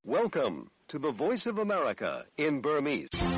Welcome to the Voice of America in Burmese. ။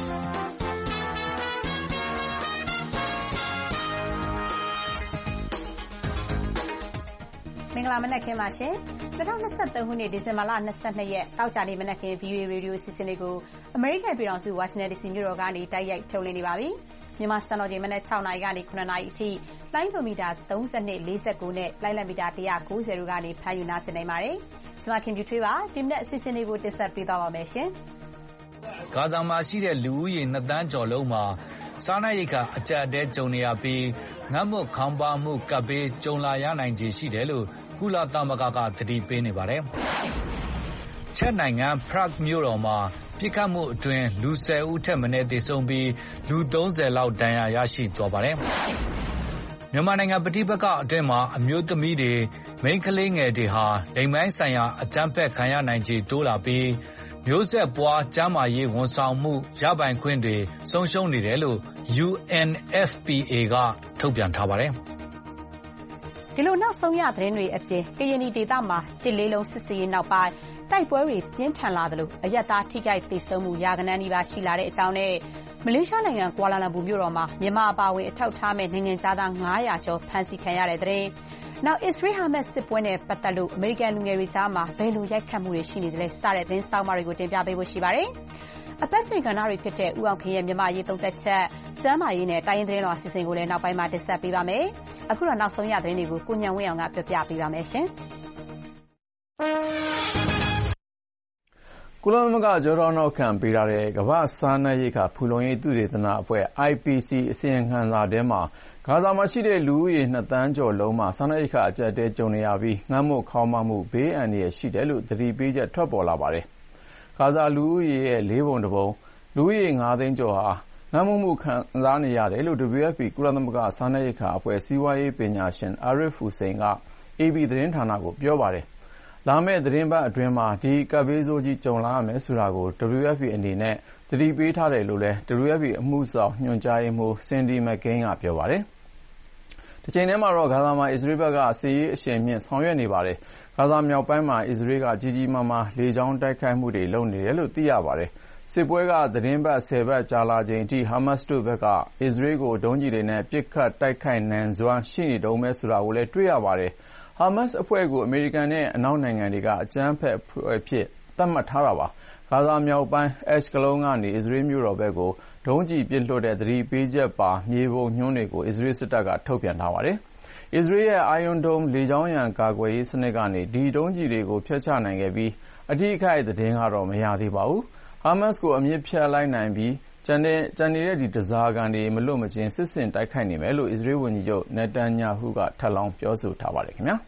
မင်္ဂလာမနက်ခင်းပါရှင်။2023ခုနှစ်ဒီဇင်ဘာလ22ရက်တောက်ကြနေ့မနက်ခင်း VOA Radio အစီအစဉ်လေးကိုအမေရိကန်ပြည်ထောင်စု Washington DC မြို့တော်ကနေတိုက်ရိုက်ထုတ်လွှင့်နေပါပြီ။မြန်မာစံတော်ချိန်မနက်6နာရီကနေ9နာရီအထိလိုင်းဒိုမီတာ32 49နဲ့လိုင်းလက်မီတာ190တို့ကနေဖမ်းယူနားဆင်နိုင်ပါတယ်။ကျွန်မခင်ဗျူထွေးပါဒီမနက်အစီအစဉ်လေးကိုတင်ဆက်ပေးသွားပါမယ်ရှင်။ဂါဇာမှာရှိတဲ့လူဦးရေ2သန်းကျော်လုံးမှာစားနပ်ရိက္ခာအကျပ်အတည်းကြုံနေရပြီးငတ်မွတ်ခေါင်းပါးမှုကပ်ဘေးကြုံလာရနိုင်ခြေရှိတယ်လို့ကုလသမဂ္ဂကသတိပေးနေပါတယ်။ချက်နိုင်ငံပရဂ်မြို့တော်မှာပစ်ခတ်မှုအတွင်းလူ10ဦးထက်မနည်းသေဆုံးပြီးလူ30လောက်ဒဏ်ရာရရှိသွားပါတယ်။မြန်မာနိုင်ငံပဋိပက္ခအတွင်းမှာအမျိုးသမီးတွေမိန်းကလေးငယ်တွေဟာလိင်ပိုင်းဆိုင်ရာအကြမ်းဖက်ခံရနိုင်ခြေတိုးလာပြီးမျိုးဆက်ပွားကျန်းမာရေးဝန်ဆောင်မှုရပိုင်ခွင့်တွေဆုံးရှုံးနေတယ်လို့ UNFPA ကထုတ်ပြန်ထားပါတယ်။ဒီလိုနောက်ဆုံးရသတင်းတွေအပြင်ကရင်ဒေသမှာတစ်လေးလုံးစစ်စရေးနောက်ပိုင်းတိုက်ပွဲတွေပြင်းထန်လာသလိုအရက်သားထိခိုက်ဒေဆုံးမှုရာဂဏန်းနီးပါးရှိလာတဲ့အကြောင်းနဲ့မလေးရှားနိုင်ငံကွာလာလမ်ပူမြို့တော်မှာမြန်မာအပါအဝင်အထောက်ထားမဲ့နိုင်ငံသား900ကျော်ဖမ်းဆီးခံရတဲ့တဲ့နောက်အစ္စရေးဟာမတ်စစ်ပွဲနဲ့ပတ်သက်လို့အမေရိကန်လူငယ်တွေကြားမှာဘယ်လိုရိုက်ခတ်မှုတွေရှိနေသလဲစတဲ့သတင်းဆောင်းပါးတွေကိုတင်ပြပေးဖို့ရှိပါတယ်။အပတ်စဉ်ကဏ္ဍတွေဖြစ်တဲ့ဦးအောင်ခင်ရဲ့မြန်မာရေးသုံးသက်ချက်ကျမ်းမာရေးနဲ့တိုင်းရင်းသတင်းတော်အစီအစဉ်ကိုလည်းနောက်ပိုင်းမှာတင်ဆက်ပေးပါမယ်။အခုတော့နောက်ဆုံးရသတင်းတွေကိုကိုညံဝင်းအောင်ကပြောပြပေးပါမယ်ရှင်။ကုလသမဂ္ဂကြောတော်နောက်ခံပေးထားတဲ့ကမ္ဘာ့စားနပ်ရိက္ခာဖူလုံရေးသုတေသနအဖွဲ့ IPC အစီရင်ခံစာထဲမှာဂါဇာမှာရှိတဲ့လူဦးရေ2သန်းကျော်လုံးမှာစားနပ်ရိက္ခာအကျပ်အတည်းကြုံနေရပြီးငတ်မွတ်ခေါင်းပါးမှုဘေးအန္တရာယ်ရှိတယ်လို့သတိပေးချက်ထွက်ပေါ်လာပါတယ်။ဂါဇာလူဦးရေရဲ့4ပုံ1ပုံလူဦးရေ9သိန်းကျော်ဟာငတ်မွတ်မှုခံစားနေရတယ်လို့ WFP ကုလသမဂ္ဂစားနပ်ရိက္ခာအဖွဲ့စီးပွားရေးပညာရှင် Arif Hussain က AB သတင်းဌာနကိုပြောပါတယ်။လာမယ့်သတင်းပတ်အတွင်းမှာဒီကပ်ဘေးဆိုးကြီးကြုံလာရမယ်ဆိုတာကို WFP အနေနဲ့သတိပေးထားတယ်လို့လည်း WFP အမှုဆောင်ညွှန်ကြားရေးမှူး Cindy McCain ကပြောပါတယ်။တစ်ချိန်တည်းမှာတော့ဂါဇာမှာအစ္စရေးဘက်ကစစ်ရေးအရှိန်မြင့်ဆောင်ရွက်နေပါတယ်။ဂါဇာမြောက်ပိုင်းမှာအစ္စရေးကကြီးကြီးမားမားလေကြောင်းတိုက်ခိုက်မှုတွေလုပ်နေတယ်လို့သိရပါတယ်။စစ်ပွဲကသတင်းပတ်10ပတ်ကြာလာချိန်ထိဟာမတ်စ်တို့ဘက်ကအစ္စရေးကိုဒုံးကျည်တွေနဲ့ပစ်ခတ်တိုက်ခိုက်နိုင်စွမ်းရှိနေတုန်းပဲဆိုတာကိုလည်းတွေ့ရပါတယ်။ဟာမတ်စ်အဖွဲ့ကိုအမေရိကန်နဲ့အနောက်နိုင်ငံတွေကအကြမ်းဖက်အဖွဲ့အဖြစ်သတ်မှတ်ထားတာပါ။ဂါဇာမြောက်ပိုင်းအက်ရှ်ကလုန်းကနေအစ္စရေးမြို့တော်ဘက်ကိုဒုံးကျည်ပစ်လွှတ်တဲ့သတိပေးချက်ပါမြေပုံညွှန်းတွေကိုအစ္စရေးစစ်တပ်ကထုတ်ပြန်ထားပါတယ်။အစ္စရေးရဲ့ Iron Dome လေကြောင်းရန်ကာကွယ်ရေးစနစ်ကနေဒီဒုံးကျည်တွေကိုဖျက်ချနိုင်ခဲ့ပြီးအထိအခိုက်သတင်းကတော့မရသေးပါဘူး။ဟာမတ်စ်ကိုအမြစ်ဖြတ်လိုက်နိုင်ပြီးကျန်နေတဲ့ဒီတစားကန်တွေမလွတ်မချင်းစစ်ဆင်တိုက်ခိုက်နေမယ်လို့အစ္စရေးဝန်ကြီးချုပ်နေတန်ညာဟုကထပ်လောင်းပြောဆိုထားပါတယ်ခင်ဗျာ။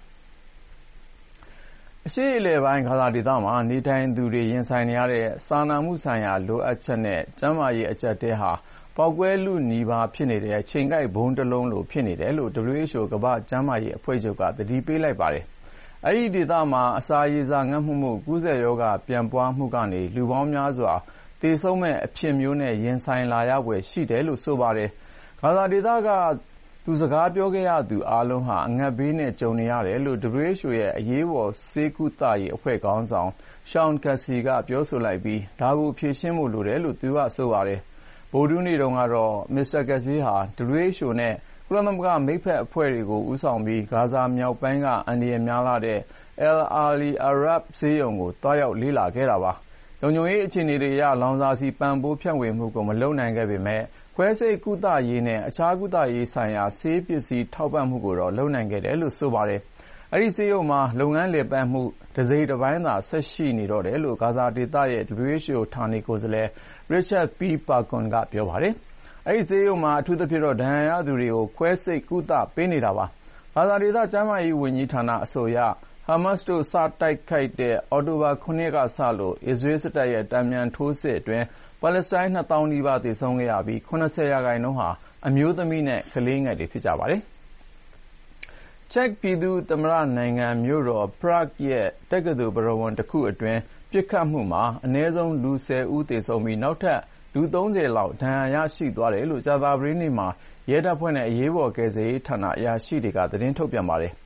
အရှေ့အလယ်ပိုင်းဂါဇာဒေသမှာနေထိုင်သူတွေရင်ဆိုင်နေရတဲ့စာနာမှုဆိုင်ရာလိုအပ်ချက်နဲ့ကျန်းမာရေးအကျပ်အတည်းဟာပေါက်ကွဲလုနီးပါးဖြစ်နေတဲ့ချိန်ကိုက်ဘုံတစ်လုံးလိုဖြစ်နေတယ်လို့ WHO ကမ္ဘာ့ကျန်းမာရေးအဖွဲ့ချုပ်ကသတိပေးလိုက်ပါတယ်။အဲဒီဒေသမှာအစာရေစာငတ်မှုကူးစက်ရောဂါပြန့်ပွားမှုကနေလူပေါင်းများစွာသေဆုံးမဲ့အဖြစ်မျိုးနဲ့ရင်ဆိုင်လာရဖွယ်ရှိတယ်လို့ဆိုပါတယ်။ဂါဇာဒေသကသူစကားပြောခဲ့ရသူအားလုံးဟာအငတ်ဘေးနဲ့ကြုံနေရတယ်လို့ WHO ရဲ့အရေးပေါ်ဆေးကုသရေးအဖွဲ့ခေါင်းဆောင် Shaun Casey ကပြောဆိုလိုက်ပြီးဒါကိုဖြေရှင်းဖို့လိုတယ်လို့သူကဆိုပါတယ်။ဗုဒ္ဓဟူးနေ့တုန်းကတော့ Mr. Casey ဟာ WHO နဲ့ကုလသမဂ္ဂမိတ်ဖက်အဖွဲ့တွေကိုဦးဆောင်ပြီးဂါဇာမြောက်ပိုင်းကအန္တရာယ်များလာတဲ့ Al Ahli Arab ဆေးရုံကိုတွားရောက်လေ့လာခဲ့တာပါ။လုံခြုံရေးအခြေအနေတွေအရလောင်စာဆီပံ့ပိုးဖြန့်ဝေမှုကိုမလုပ်နိုင်ခဲ့ပေမဲ့ခွဲစိတ်ကုသရေးနဲ့အခြားကုသရေးဆိုင်ရာဆေးပစ္စည်းထောက်ပံ့မှုကိုတော့လုပ်နိုင်ခဲ့တယ်လို့ဆိုပါတယ်။အဲဒီဆေးရုံမှာလုပ်ငန်းလည်ပတ်မှုတစ်စိတ်တစ်ပိုင်းသာဆက်ရှိနေတော့တယ်လို့ဂါဇာဒေသရဲ့ WHO ဌာနေကိုယ်စားလှယ် Richard P. Parkon ကပြောပါတယ်။အဲဒီဆေးရုံမှာအထူးသဖြင့်တော့ဒဏ်ရာရသူတွေကိုခွဲစိတ်ကုသပေးနေတာပါ။ဂါဇာဒေသကျန်းမာရေးဝန်ကြီးဌာနအဆိုအရဟာမတ်စ်တို့စတိုက်ခိုက်တဲ့အောက်တိုဘာ9ရက်ကစလို့အစ္စရေးစစ်တပ်ရဲ့တန်ပြန်ထိုးစစ်အတွင်းပါလက်စတိုင်း2000နီးပါးသေဆုံးခဲ့ရပြီး80%ဟာအမျိုးသမီးနဲ့ကလေးငယ်တွေဖြစ်ကြပါတယ်။ချက်ပြည်သူ့သမ္မတနိုင်ငံမြို့တော်ပရဂ်ရဲ့တက္ကသိုလ်ဘရဝဏ်တစ်ခုအတွင်းပစ်ခတ်မှုမှာအနည်းဆုံးလူ10ဦးသေဆုံးပြီးနောက်ထပ်လူ30လောက်ဒဏ်ရာရရှိသွားတယ်လို့ကြာသပတေးနေ့မှာရဲတပ်ဖွဲ့နဲ့အရေးပေါ်ကယ်ဆယ်ရေးဌာနအရာရှိတွေကသတင်းထုတ်ပြန်ပါတယ်။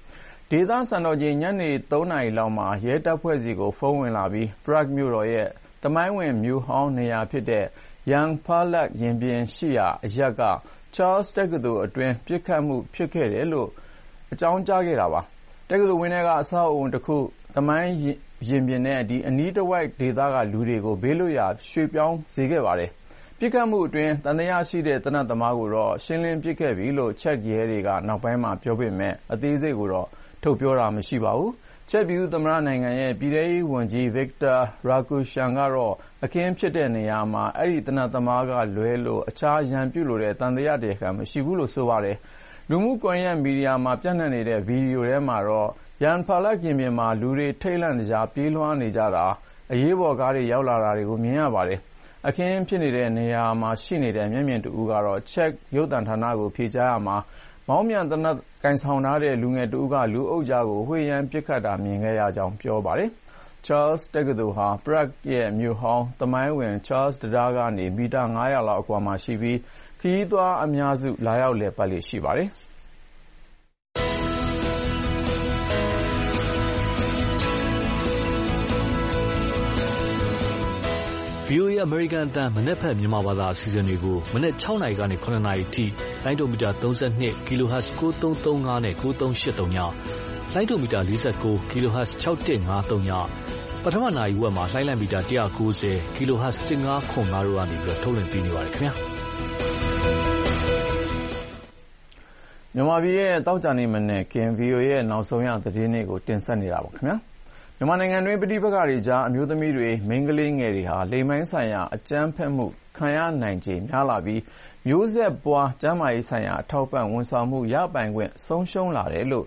ဒေသစံတော်ချိန်ညနေ 3 နာရီလောက်မှာရဲတပ်ဖွဲ့ဆီကိုဖုန်းဝင်လာပြီး Prague မြို့တော်ရဲ့သမိုင်းဝင်မြို့ဟောင်းနေရာဖြစ်တဲ့ Jan Palach ရင်ပြင်ရှိရာအရပ်က Charles တက္ကသိုလ်အတွင်းပစ်ခတ်မှုဖြစ်ခဲ့တယ်လို့အကြောင်းကြားခဲ့တာပါ။တက္ကသိုလ်ဝင်းထဲကအဆောက်အဦတစ်ခုသမိုင်းရင်ပြင်နဲ့အနီးတစ်ဝိုက်ဒေသကလူတွေကိုဘေးလွတ်ရာရွှေ့ပြောင်းစေခဲ့ပါတယ်။ပစ်ခတ်မှုအတွင်းသံသယရှိတဲ့သေနတ်သမားကိုတော့ရှင်းလင်းပစ်ခဲ့ပြီလို့ချက်ရဲတွေကနောက်ပိုင်းမှာပြောပေမဲ့အသေးစိတ်ကိုတော့ထုတ်ပြောတာမရှိပါဘူး။ချက်ပြည်သူ့သမ္မတနိုင်ငံရဲ့ပြည်ထရေးဝန်ကြီး Viktor Rakushan ကတော့အခင်းဖြစ်တဲ့နေရာမှာအဲ့ဒီသေနတ်သမားကလွဲလို့အခြားရန်ပြုလို့တဲ့သံသယတရားခံမရှိဘူးလို့ဆိုပါတယ်။လူမှုကွန်ရက်မီဒီယာမှာပြန့်နှံ့နေတဲ့ဗီဒီယိုထဲမှာတော့ Jan Palach ရင်ပြင်မှာလူတွေထိတ်လန့်တကြားပြေးလွှားနေကြတာအရေးပေါ်ကားတွေရောက်လာတာတွေကိုမြင်ရပါတယ်။အခင်းဖြစ်နေတဲ့နေရာမှာရှိနေတဲ့မျက်မြင်တဦးကတော့ချက်ရုပ်သံဌာနကိုဖြေကြားရမှာမောင်းမြန်သေနတ်ကင်ဆောင်ထားတဲ့လူငယ်တဦးကလူအုပ်ကြားကိုဝှေ့ယမ်းပစ်ခတ်တာမြင်ခဲ့ရကြောင်းပြောပါတယ်။ Charles တက္ကသိုလ်ဟာ Prague ရဲ့မြို့ဟောင်းသမိုင်းဝင် Charles တံတားကနေမီတာ 900 လောက်အကွာမှာရှိပြီးခရီးသွားအများစုလာရောက်လည်ပတ်လေ့ရှိပါတယ်။ VOA အမေရိကန်အသံမနက်ဖြန်မြန်မာဘာသာအစီအစဉ်တွေကိုမနက် 6 နာရီကနေ 9 နာရီအထိလိုင်းဒိုမီတာ 32 kHz 9335နဲ့ 9383ညလိုင်းဒိုမီတာ 49 kHz 6153ညပထမနာရီဝက်မှာလိုင်းလံမီတာ 190 kHz 1505တို့ကနေပြီးထုတ်လွှင့်ပေးနေပါတယ်ခင်ဗျာမြန်မာပြည်ရဲ့တောက်ကြနေမနေ့က VOA ရဲ့နောက်ဆုံးရသတင်းတွေကိုတင်ဆက်နေတာပါခင်ဗျာမြန်မာနိုင်ငံတွင်းပဋိပက္ခတွေကြားအမျိုးသမီးတွေမိန်းကလေးငယ်တွေဟာလိင်ပိုင်းဆိုင်ရာအကြမ်းဖက်မှုခံရနိုင်ခြေများလာပြီးမျိုးဆက်ပွားကျန်းမာရေးဆိုင်ရာအထောက်ပံ့ဝန်ဆောင်မှုရပိုင်ခွင့်ဆုံးရှုံးလာတယ်လို့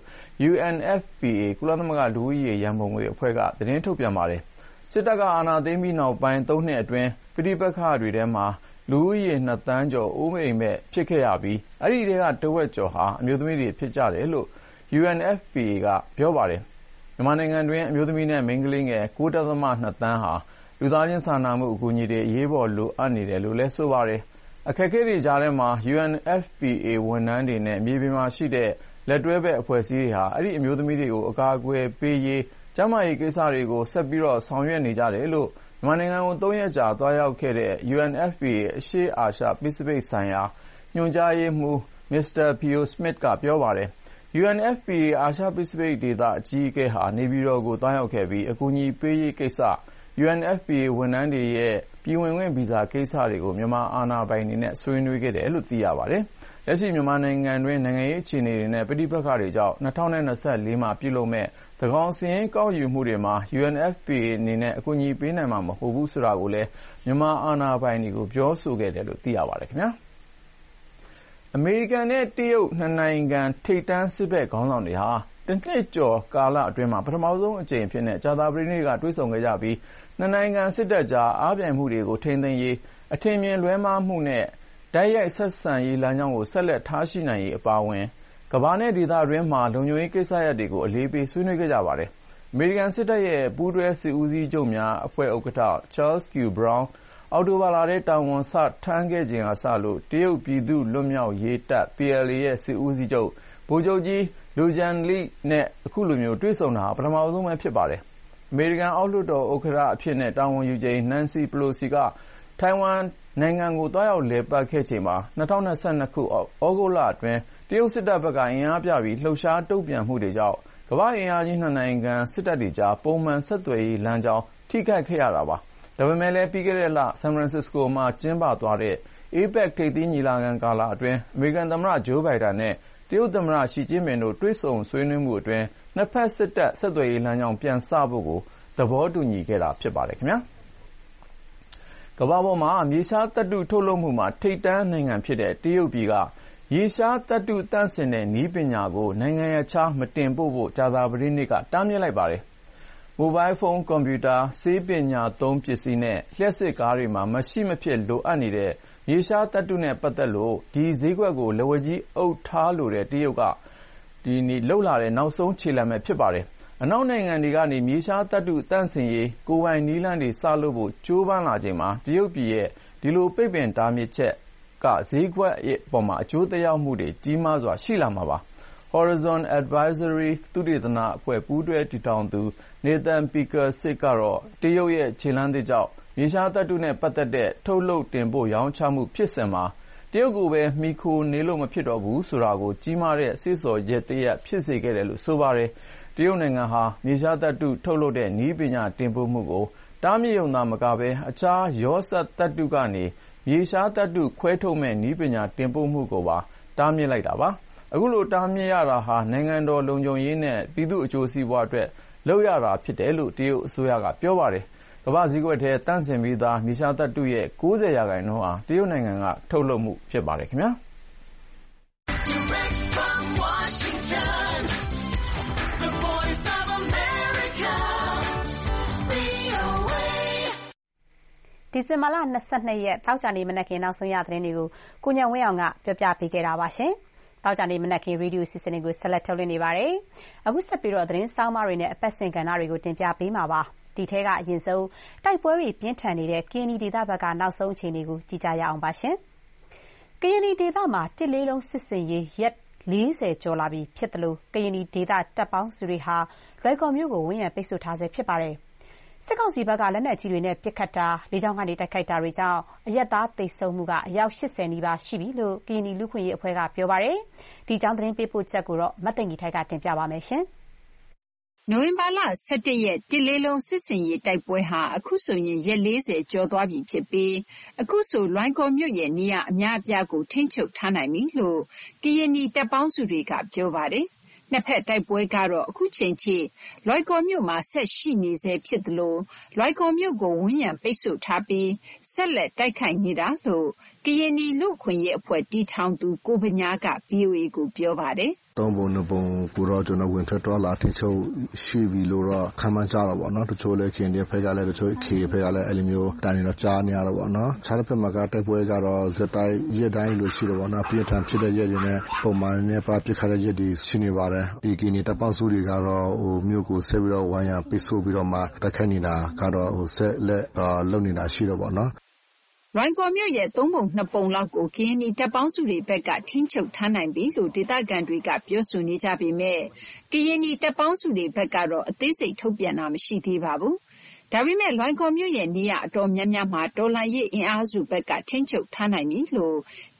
UNFPA ကုလသမဂ္ဂလူဦးရေရန်ပုံငွေအဖွဲ့ကသတင်းထုတ်ပြန်ပါတယ်စစ်တပ်ကအာဏာသိမ်းပြီးနောက်ပိုင်း3နှစ်အတွင်းပဋိပက္ခတွေထဲမှာလူဦးရေ2သန်းကျော်အိုးအိမ်မဲ့ဖြစ်ခဲ့ရပြီးအဲ့ဒီတွေကတဝက်ကျော်ဟာအမျိုးသမီးတွေဖြစ်ကြတယ်လို့ UNFPA ကပြောပါတယ်မြန်မာနိုင်ငံတွင်းအမျိုးသမီးနဲ့မိန်းကလေးငယ် 9.2 သန်းဟာလူသားချင်းစာနာမှုအကူအညီတွေအရေးပေါ်လိုအပ်နေတယ်လို့လည်းဆိုပါတယ်။အခက်အခဲတွေကြားထဲမှာ UNFPA ဝန်ထမ်းတွေနဲ့မြေပြင်မှာရှိတဲ့လက်တွဲဘက်အဖွဲ့အစည်းတွေဟာအဲ့ဒီအမျိုးသမီးတွေကိုအကာအကွယ်ပေးရေးကျန်းမာရေးကိစ္စတွေကိုဆက်ပြီးတော့ဆောင်ရွက်နေကြတယ်လို့မြန်မာနိုင်ငံကို3ရက်ကြာသွားရောက်ခဲ့တဲ့ UNFPA အရှေ့အာရှပစိဖိတ်ဆိုင်ရာညွှန်ကြားရေးမှူး Mr. Theo Smith ကပြောပါတယ်။ UNFPA အာရှပစိဖိတ်ဒေသအကြီးအကဲဟာနေပြည်တော်ကိုသွားရောက်ခဲ့ပြီးအကူအညီပေးရေးကိစ္စ UNFPA ဝန်ထမ်းတွေရဲ့ပြည်ဝင်ခွင့်ဗီဇာကိစ္စတွေကိုမြန်မာအာဏာပိုင်တွေနဲ့ဆွေးနွေးခဲ့တယ်လို့သိရပါတယ်။လက်ရှိမြန်မာနိုင်ငံတွင်းနိုင်ငံရေးအခြေအနေတွေနဲ့ပဋိပက္ခတွေကြောင့်2024မှာပြုလုပ်မဲ့သန်းခေါင်စာရင်းကောက်ယူမှုတွေမှာ UNFPA အနေနဲ့အကူအညီပေးနိုင်မှာမဟုတ်ဘူးဆိုတာကိုလည်းမြန်မာအာဏာပိုင်တွေကိုပြောဆိုခဲ့တယ်လို့သိရပါတယ်ခင်ဗျာ။အမေရိကန်နဲ့တရုတ်နှစ်နိုင်ငံထိပ်တန်းစစ်ဘက်ခေါင်းဆောင်တွေဟာတနှစ်ကျော်ကာလအတွင်းမှာပထမဆုံးအကြိမ်အဖြစ်နဲ့ကြာသပတေးနေ့ကတွေ့ဆုံခဲ့ကြပြီးနှစ်နိုင်ငံစစ်တပ်ကြားအားပြိုင်မှုတွေကိုထိန်းသိမ်းရေးအထင်မြင်လွဲမှားမှုနဲ့တိုက်ရိုက်ဆက်ဆံရေးလမ်းကြောင်းကိုဆက်လက်ထားရှိနိုင်ရေးအပါအဝင်ကမ္ဘာနဲ့ဒေသတွင်းမှာလုံခြုံရေးကိစ္စရပ်တွေကိုအလေးပေးဆွေးနွေးခဲ့ကြပါတယ်။အမေရိကန်စစ်တပ်ရဲ့ပူးတွဲစစ်ဦးစီးချုပ်များအဖွဲ့ဥက္ကဋ္ဌ Charles Q. Brown အောက်တိုဘာလထဲတာဝန်စထမ်းခဲ့ချိန်ကစလို့တရုတ်ပြည်သူ့လွတ်မြောက်ရေးတပ် PLA ရဲ့စစ်ဦးစီးချုပ်ဗိုလ်ချုပ်ကြီးလူဂျန်လီနဲ့အခုလိုမျိုးတွေ့ဆုံတာပထမဆုံးပဲဖြစ်ပါတယ်။အမေရိကန်အောက်လွှတ်တော်ဥက္ကဋ္ဌအဖြစ်နဲ့တာဝန်ယူချိန် Nancy Pelosi ကထိုင်ဝမ်နိုင်ငံကိုတွားရောက်လည်ပတ်ခဲ့ချိန်မှာ2022ခုဩဂုတ်လအတွင်းတရုတ်စစ်တပ်ဘက်ကအင်အားပြပြီးလှုပ်ရှားတုံ့ပြန်မှုတွေကြောင့်ကမ္ဘာ့အင်အားကြီးနှစ်နိုင်ငံစစ်တပ်တွေကြားပုံမှန်ဆက်သွယ်ရေးလမ်းကြောင်းထိခိုက်ခဲ့ရတာပါ။ဒါပေမဲ့လည်းပြီးခဲ့တဲ့လဆန်ဖရန်စစ္စကိုမှာကျင်းပသွားတဲ့ APEC ထိပ်သီးညီလာခံကာလအတွင်းအမေရိကန်သမ္မတဂျိုးဘိုင်ဒန်နဲ့တရုတ်သမ္မတရှီကျင်းပင်တို့တွေ့ဆုံဆွေးနွေးမှုအတွင်းနှစ်ဖက်စစ်တပ်ဆက်သွယ်ရေးလမ်းကြောင်းပြန်စဖို့ကိုသဘောတူညီခဲ့တာဖြစ်ပါတယ်ခင်ဗျာ။ကမ္ဘာပေါ်မှာမြေရှားသတ္တုထုတ်လုပ်မှုမှာထိပ်တန်းနိုင်ငံဖြစ်တဲ့တရုတ်ပြည်ကရေရှားသတ္တုသန့်စင်တဲ့နည်းပညာကိုနိုင်ငံခြားမတင်ပို့ဖို့ကြာသပတေးနေ့ကတားမြစ်လိုက်ပါတယ်။မိုဘိုင်းဖုန်းကွန်ပျူတာဆေးပညာသုံးပစ္စည်းနဲ့လျှပ်စစ်ကားတွေမှာမရှိမဖြစ်လိုအပ်နေတဲ့ရေရှားသတ္တုနဲ့ပတ်သက်လို့ဒီဈေးကွက်ကိုလက်ဝါးကြီးအုပ်ထားလိုတဲ့တရုတ်ကလှုပ်လာတဲ့နောက်ဆုံးခြေလှမ်းပဲဖြစ်ပါတယ်။အနောက်နိုင်ငံတွေကနေမြေရှားသတ္တုသန့်စင်ရေးကိုယ်ပိုင်နည်းလမ်းတွေစလုပ်ဖို့ကြိုးပမ်းလာချိန်မှာတရုတ်ပြည်ရဲ့ဒီလိုပိတ်ပင်တားမြစ်ချက်ကဈေးကွက်ပေါ်မှာအကျိုးသက်ရောက်မှုတွေကြီးမားစွာရှိလာမှာပါ။ Horizon Advisory သုတေသနအဖွဲ့ပူးတွဲတည်ထောင်သူ Nathan Pearcek ကတော့တရုတ်ရဲ့ခြေလှမ်းသစ်ကြောင့်မြေရှားသတ္တုနဲ့ပတ်သက်တဲ့ထုတ်လုပ်တင်ပို့ရောင်းချမှုဖြစ်စဉ်မှာတရုတ်ကိုပဲမှီခိုနေလို့မဖြစ်တော့ဘူးဆိုတာကိုကြီးမားတဲ့စေ့ဆော်ရက်တရက်ဖြစ်စေခဲ့တယ်လို့ဆိုပါတယ်။တရုတ်နိုင်ငံဟာမြေရှားသတ္တုထုတ်လုပ်တဲ့နည်းပညာတင်ပို့မှုကိုတားမြစ်ရုံသာမကဘဲအခြားရောစပ်သတ္တုကနေမြေရှားသတ္တုခွဲထုတ်မဲ့နည်းပညာတင်ပို့မှုကိုပါတားမြစ်လိုက်တာပါ။အခုလိုတားမြစ်ရတာဟာနိုင်ငံတော်လုံခြုံရေးနဲ့ပြည်သူ့အကျိုးစီးပွားအတွက်လုပ်ရတာဖြစ်တယ်လို့တရုတ်အစိုးရကပြောပါတယ်။ကမ္ဘာ့ဈေးကွက်ထဲသန့်စင်ပြီးသားမြေရှားသတ္တုရဲ့ 90% ဟာတရုတ်နိုင်ငံကထုတ်လုပ်မှုဖြစ်ပါတယ်ခင်ဗျာ။ Direct from Washington, the voice of America, VOA. ဒီဇင်ဘာလ 22 ရက်တောက်ကြနေမနက်ခင်းနောက်ဆုံးရသတင်းတွေကိုကိုညံဝင်းအောင်ကပြောပြပေးခဲ့တာပါရှင်။တောက်ကြနေမနက်ခင်းရေဒီယိုစီစဉ်တွေကိုဆက်လက်ထုတ်လွှင့်နေပါတယ်။အခုဆက်ပြီးတော့သတင်းစောင်းမတွေနဲ့အပတ်စဉ်ကဏ္ဍတွေကိုတင်ပြပေးမှာပါ။ဒီထဲကအရင်ဆုံးတိုက်ပွဲတွေပြင်းထန်နေတဲ့ကရင်နီဒေသဘက်ကနောက်ဆုံးအခြေအနေကိုကြည့်ကြရအောင်ပါရှင်။ကရင်နီဒေသမှာတစ်လေးလုံးစစ်စင်ရေးရက်40ကျော်လာပြီဖြစ်တယ်လို့ကရင်နီဒေသတပ်ပေါင်းစုတွေဟာလွိုင်ကော်မြို့ကိုဝန်ရံပိတ်ဆို့ထားဆဲဖြစ်ပါတယ်။စစ်ကောင်စီဘက်ကလက်နက်ကြီးတွေနဲ့ပစ်ခတ်တာလေကြောင်းကနေတိုက်ခိုက်တာတွေကြောင့်အရက်သားသိမ်းဆုံးမှုကအယောက်80နီးပါးရှိပြီလို့ကရင်နီလူခွင့်ရေးအဖွဲ့ကပြောပါတယ်။ဒီကြောင်းသတင်းပေးပို့ချက်ကိုတော့မတ်သိင်ကြီးထိုက်ကတင်ပြပါမယ်ရှင်။နိုဝင်ဘာလ17ရက်တစ်လေးလုံးစစ်စင်ရေးတိုက်ပွဲဟာအခုဆိုရင်ရက်40ကျော်သွားပြီဖြစ်ပြီးအခုဆိုလွိုင်ကော်မြို့ရဲ့နေရာအများအပြားကိုထိန်းချုပ်ထားနိုင်ပြီလို့ကရင်နီတပ်ပေါင်းစုတွေကပြောပါတယ်။နှစ်ဖက်တိုက်ပွဲကတော့အခုချိန်ထိလွိုင်ကော်မြို့မှာဆက်ရှိနေဆဲဖြစ်တယ်လို့လွိုင်ကော်မြို့ကိုဝန်ရံပိတ်ဆို့ထားပြီးဆက်လက်တိုက်ခိုက်နေတာလို့ကရင်နီလူခွင့်ရေးအဖွဲ့တီထောင်သူကိုဗညာက VOA ကိုပြောပါတယ်။သုံးပုံနှစ်ပုံကိုတော့ကျွန်တော်ဝင်ထွက်သွားလာထိချုပ်ရှိပြီလို့တော့ခံမှန်းကြတော့ဗောနော်တချို့လည်းခင်တဲ့ဖက်ကလည်းတချို့ခေဖက်ကလည်းအဲ့လိုမျိုးတန်နေတော့ကြားနေရတော့ဗောနော်ခြားတစ်ဖက်မှာကတိုက်ပွဲကတော့ဇက်တိုင်းရက်တိုင်းလို့ရှိတော့ဗောနော်ပြည်ထန်ဖြစ်တဲ့ရက်တွေနဲ့ပုံမှန်နဲ့ပါပြစ်ခတ်တဲ့ရက်တွေရှိနေပါတယ်ဒီကနေ့တပ်ပေါင်းစုတွေကတော့ဟိုမြို့ကိုဆက်ပြီးတော့ဝိုင်းရပိတ်ဆို့ပြီးတော့မှတိုက်ခိုက်နေတာကတော့ဟိုဆက်လက်လုပ်နေတာရှိတော့ဗောနော်လွိုင်ကော်မြို့ရဲ့3ပုံ2ပုံလောက်ကိုကရင်နီတပ်ပေါင်းစုတွေဘက်ကထိန်းချုပ်ထားနိုင်ပြီလို့ဒေသခံတွေကပြောဆိုနေကြပေမဲ့ကရင်နီတပ်ပေါင်းစုတွေဘက်ကတော့အသေးစိတ်ထုတ်ပြန်တာမရှိသေးပါဘူး။ဒါပေမဲ့လွိုင်ကော်မြို့ရဲ့နေရာအတော်များများမှာတော်လှန်ရေးအင်အားစုဘက်ကထိန်းချုပ်ထားနိုင်ပြီလို့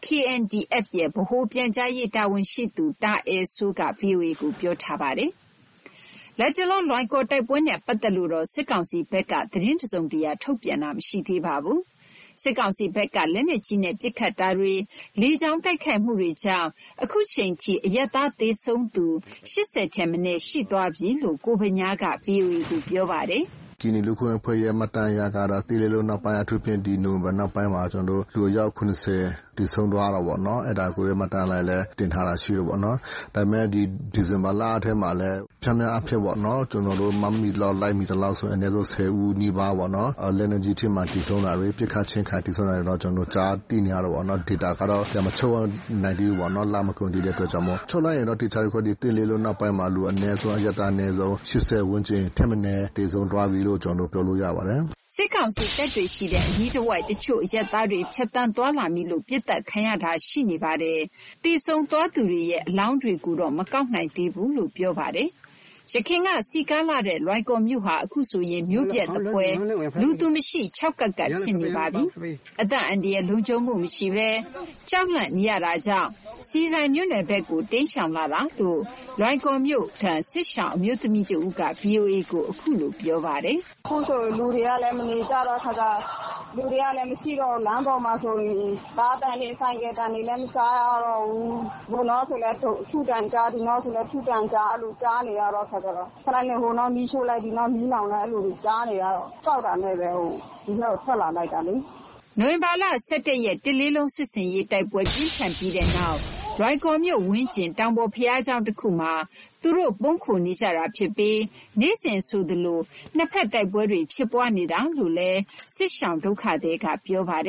KNDF ရဲ့ဗဟိုပြန်ကြားရေးတာဝန်ရှိသူတာအဲဆိုးက VOA ကိုပြောထားပါတယ်။လက်တလုံးလွိုင်ကော်တိုက်ပွဲနဲ့ပတ်သက်လို့တော့စစ်ကောင်စီဘက်ကသတင်းတစုံတရာထုတ်ပြန်တာမရှိသေးပါဘူး။စစ်ကောင်စီဘက်ကလက်နက်ကြီးနဲ့ပစ်ခတ်တာတွေလေကြောင်းတိုက်ခိုက်မှုတွေကြောင့်အခုချိန်ထိအရက်သားသေဆုံးသူ80ထက်မနည်းရှိသွားပြီလို့ကိုဗညာက VOA ကိုပြောပါတယ်ကင်းနီလူခွင့်ဖွဲ့ရဲ့မတန်ရကတော့တီလေးလုံးနောက်ပိုင်းအထူးဖြင့်ဒီနိုဝင်ဘာနောက်ပိုင်းမှာကျွန်တော်တို့လူရောက်90ဒီဆုံးသွားတော့ဗောနော်အဲ့ဒါကိုရမတန်လိုက်လဲတင်ထားတာရှိတော့ဗောနော်ဒါပေမဲ့ဒီဇင်ဘာလအထက်မှာလဲဖြမ်းဖြမ်းအဖြစ်ဗောနော်ကျွန်တော်တို့မမီလောက်လိုက်မီတလောက်ဆိုအနည်းဆုံး10ဦးနီးပါးဗောနော်လက်နက်ကြီးထစ်မှတီဆုံးတာတွေပြစ်ခတ်ချင်းခါတီဆုံးတာတွေတော့ကျွန်တော်တို့ကြားသိနေရတော့ဗောနော် data ကတော့မချုပ်နိုင်ဘူးဗောနော်လာမကုန်တဲ့အတွက်ကြောင့်မို့ချုပ်လိုက်ရင်တော့ teacher တွေဒီတင်လေးလုံးနောက်ပိုင်းမှာလူအနည်းဆုံးအရတာအနည်းဆုံး80ဝန်းကျင်ထက်မနည်းတီဆုံးသွားပြီလို့ကျွန်တော်တို့ပြောလို့ရပါတယ်စစ်ကောင်စီတပ်တွေရှိတဲ့အနီးတစ်ဝိုက်တချို့ရက်သားတွေဖြတ်တန်းသွားလာမိလို့ပြစ်တက်ခံရတာရှိနေပါတယ်။တီဆုံသွားသူတွေရဲ့အလောင်းတွေကိုတော့မကောက်နိုင်သေးဘူးလို့ပြောပါတယ်။ရခင်ကစီကားလာတဲ့လွိုင်ကော်မြို့ဟာအခုဆိုရင်မြို့ပြက်တပွဲလူသူမရှိ6ကက်ကဖြစ်နေပါပြီ။အသက်အန္တရာယ်လုံခြုံမှုမရှိဘဲကြောက်လန့်နေရတာကြောင့်စီဆိုင်မြို့နယ်ဘက်ကိုတင်းရှောင်လာတာလို့လွိုင်ကော်မြို့ထံစစ်ရှောင်အမျိုးသမီးတဦးက VOA ကိုအခုလိုပြောပါတယ်။ခုဆိုလူတွေကလည်းမနေကြတော့ခါကလူတွေကလည်းမရှိတော့လမ်းပေါ်မှာဆိုရင်ကားတန်းလေးဆိုင်ကတန်းလေးလည်းမစားရတော့ဘူးဘုံတော့ဆိုလည်းထူတန်ကြားဒီတော့ဆိုလည်းထူတန်ကြားအဲ့လိုကြားနေရတော့ခါကြတော့ခဏနေဟိုတော့မီးရှို့လိုက်ဒီတော့မီးလောင်လိုက်အဲ့လိုကြားနေရတော့ကြောက်တာနဲ့ပဲဟိုဒီတော့ထွက်လာလိုက်တာလေနိုဝင်ဘာလ17ရက်တစ်လေးလုံးစစ်စင်ရေးတိုက်ပွဲပြင်းထန်ပြီးတဲ့နောက်လွိုင်ကော်မြို့ဝင်းကျင်တောင်ပေါ်ဖျားကျောင်းတစ်ခုမှာသူတို့ပုံခုနေကြတာဖြစ်ပြီးနေ့စဉ်ဆိုသလိုနှစ်ဖက်တိုက်ပွဲတွေဖြစ်ပွားနေတာလို့လည်းစစ်ရှောင်ဒုက္ခသည်ကပြောပါတယ်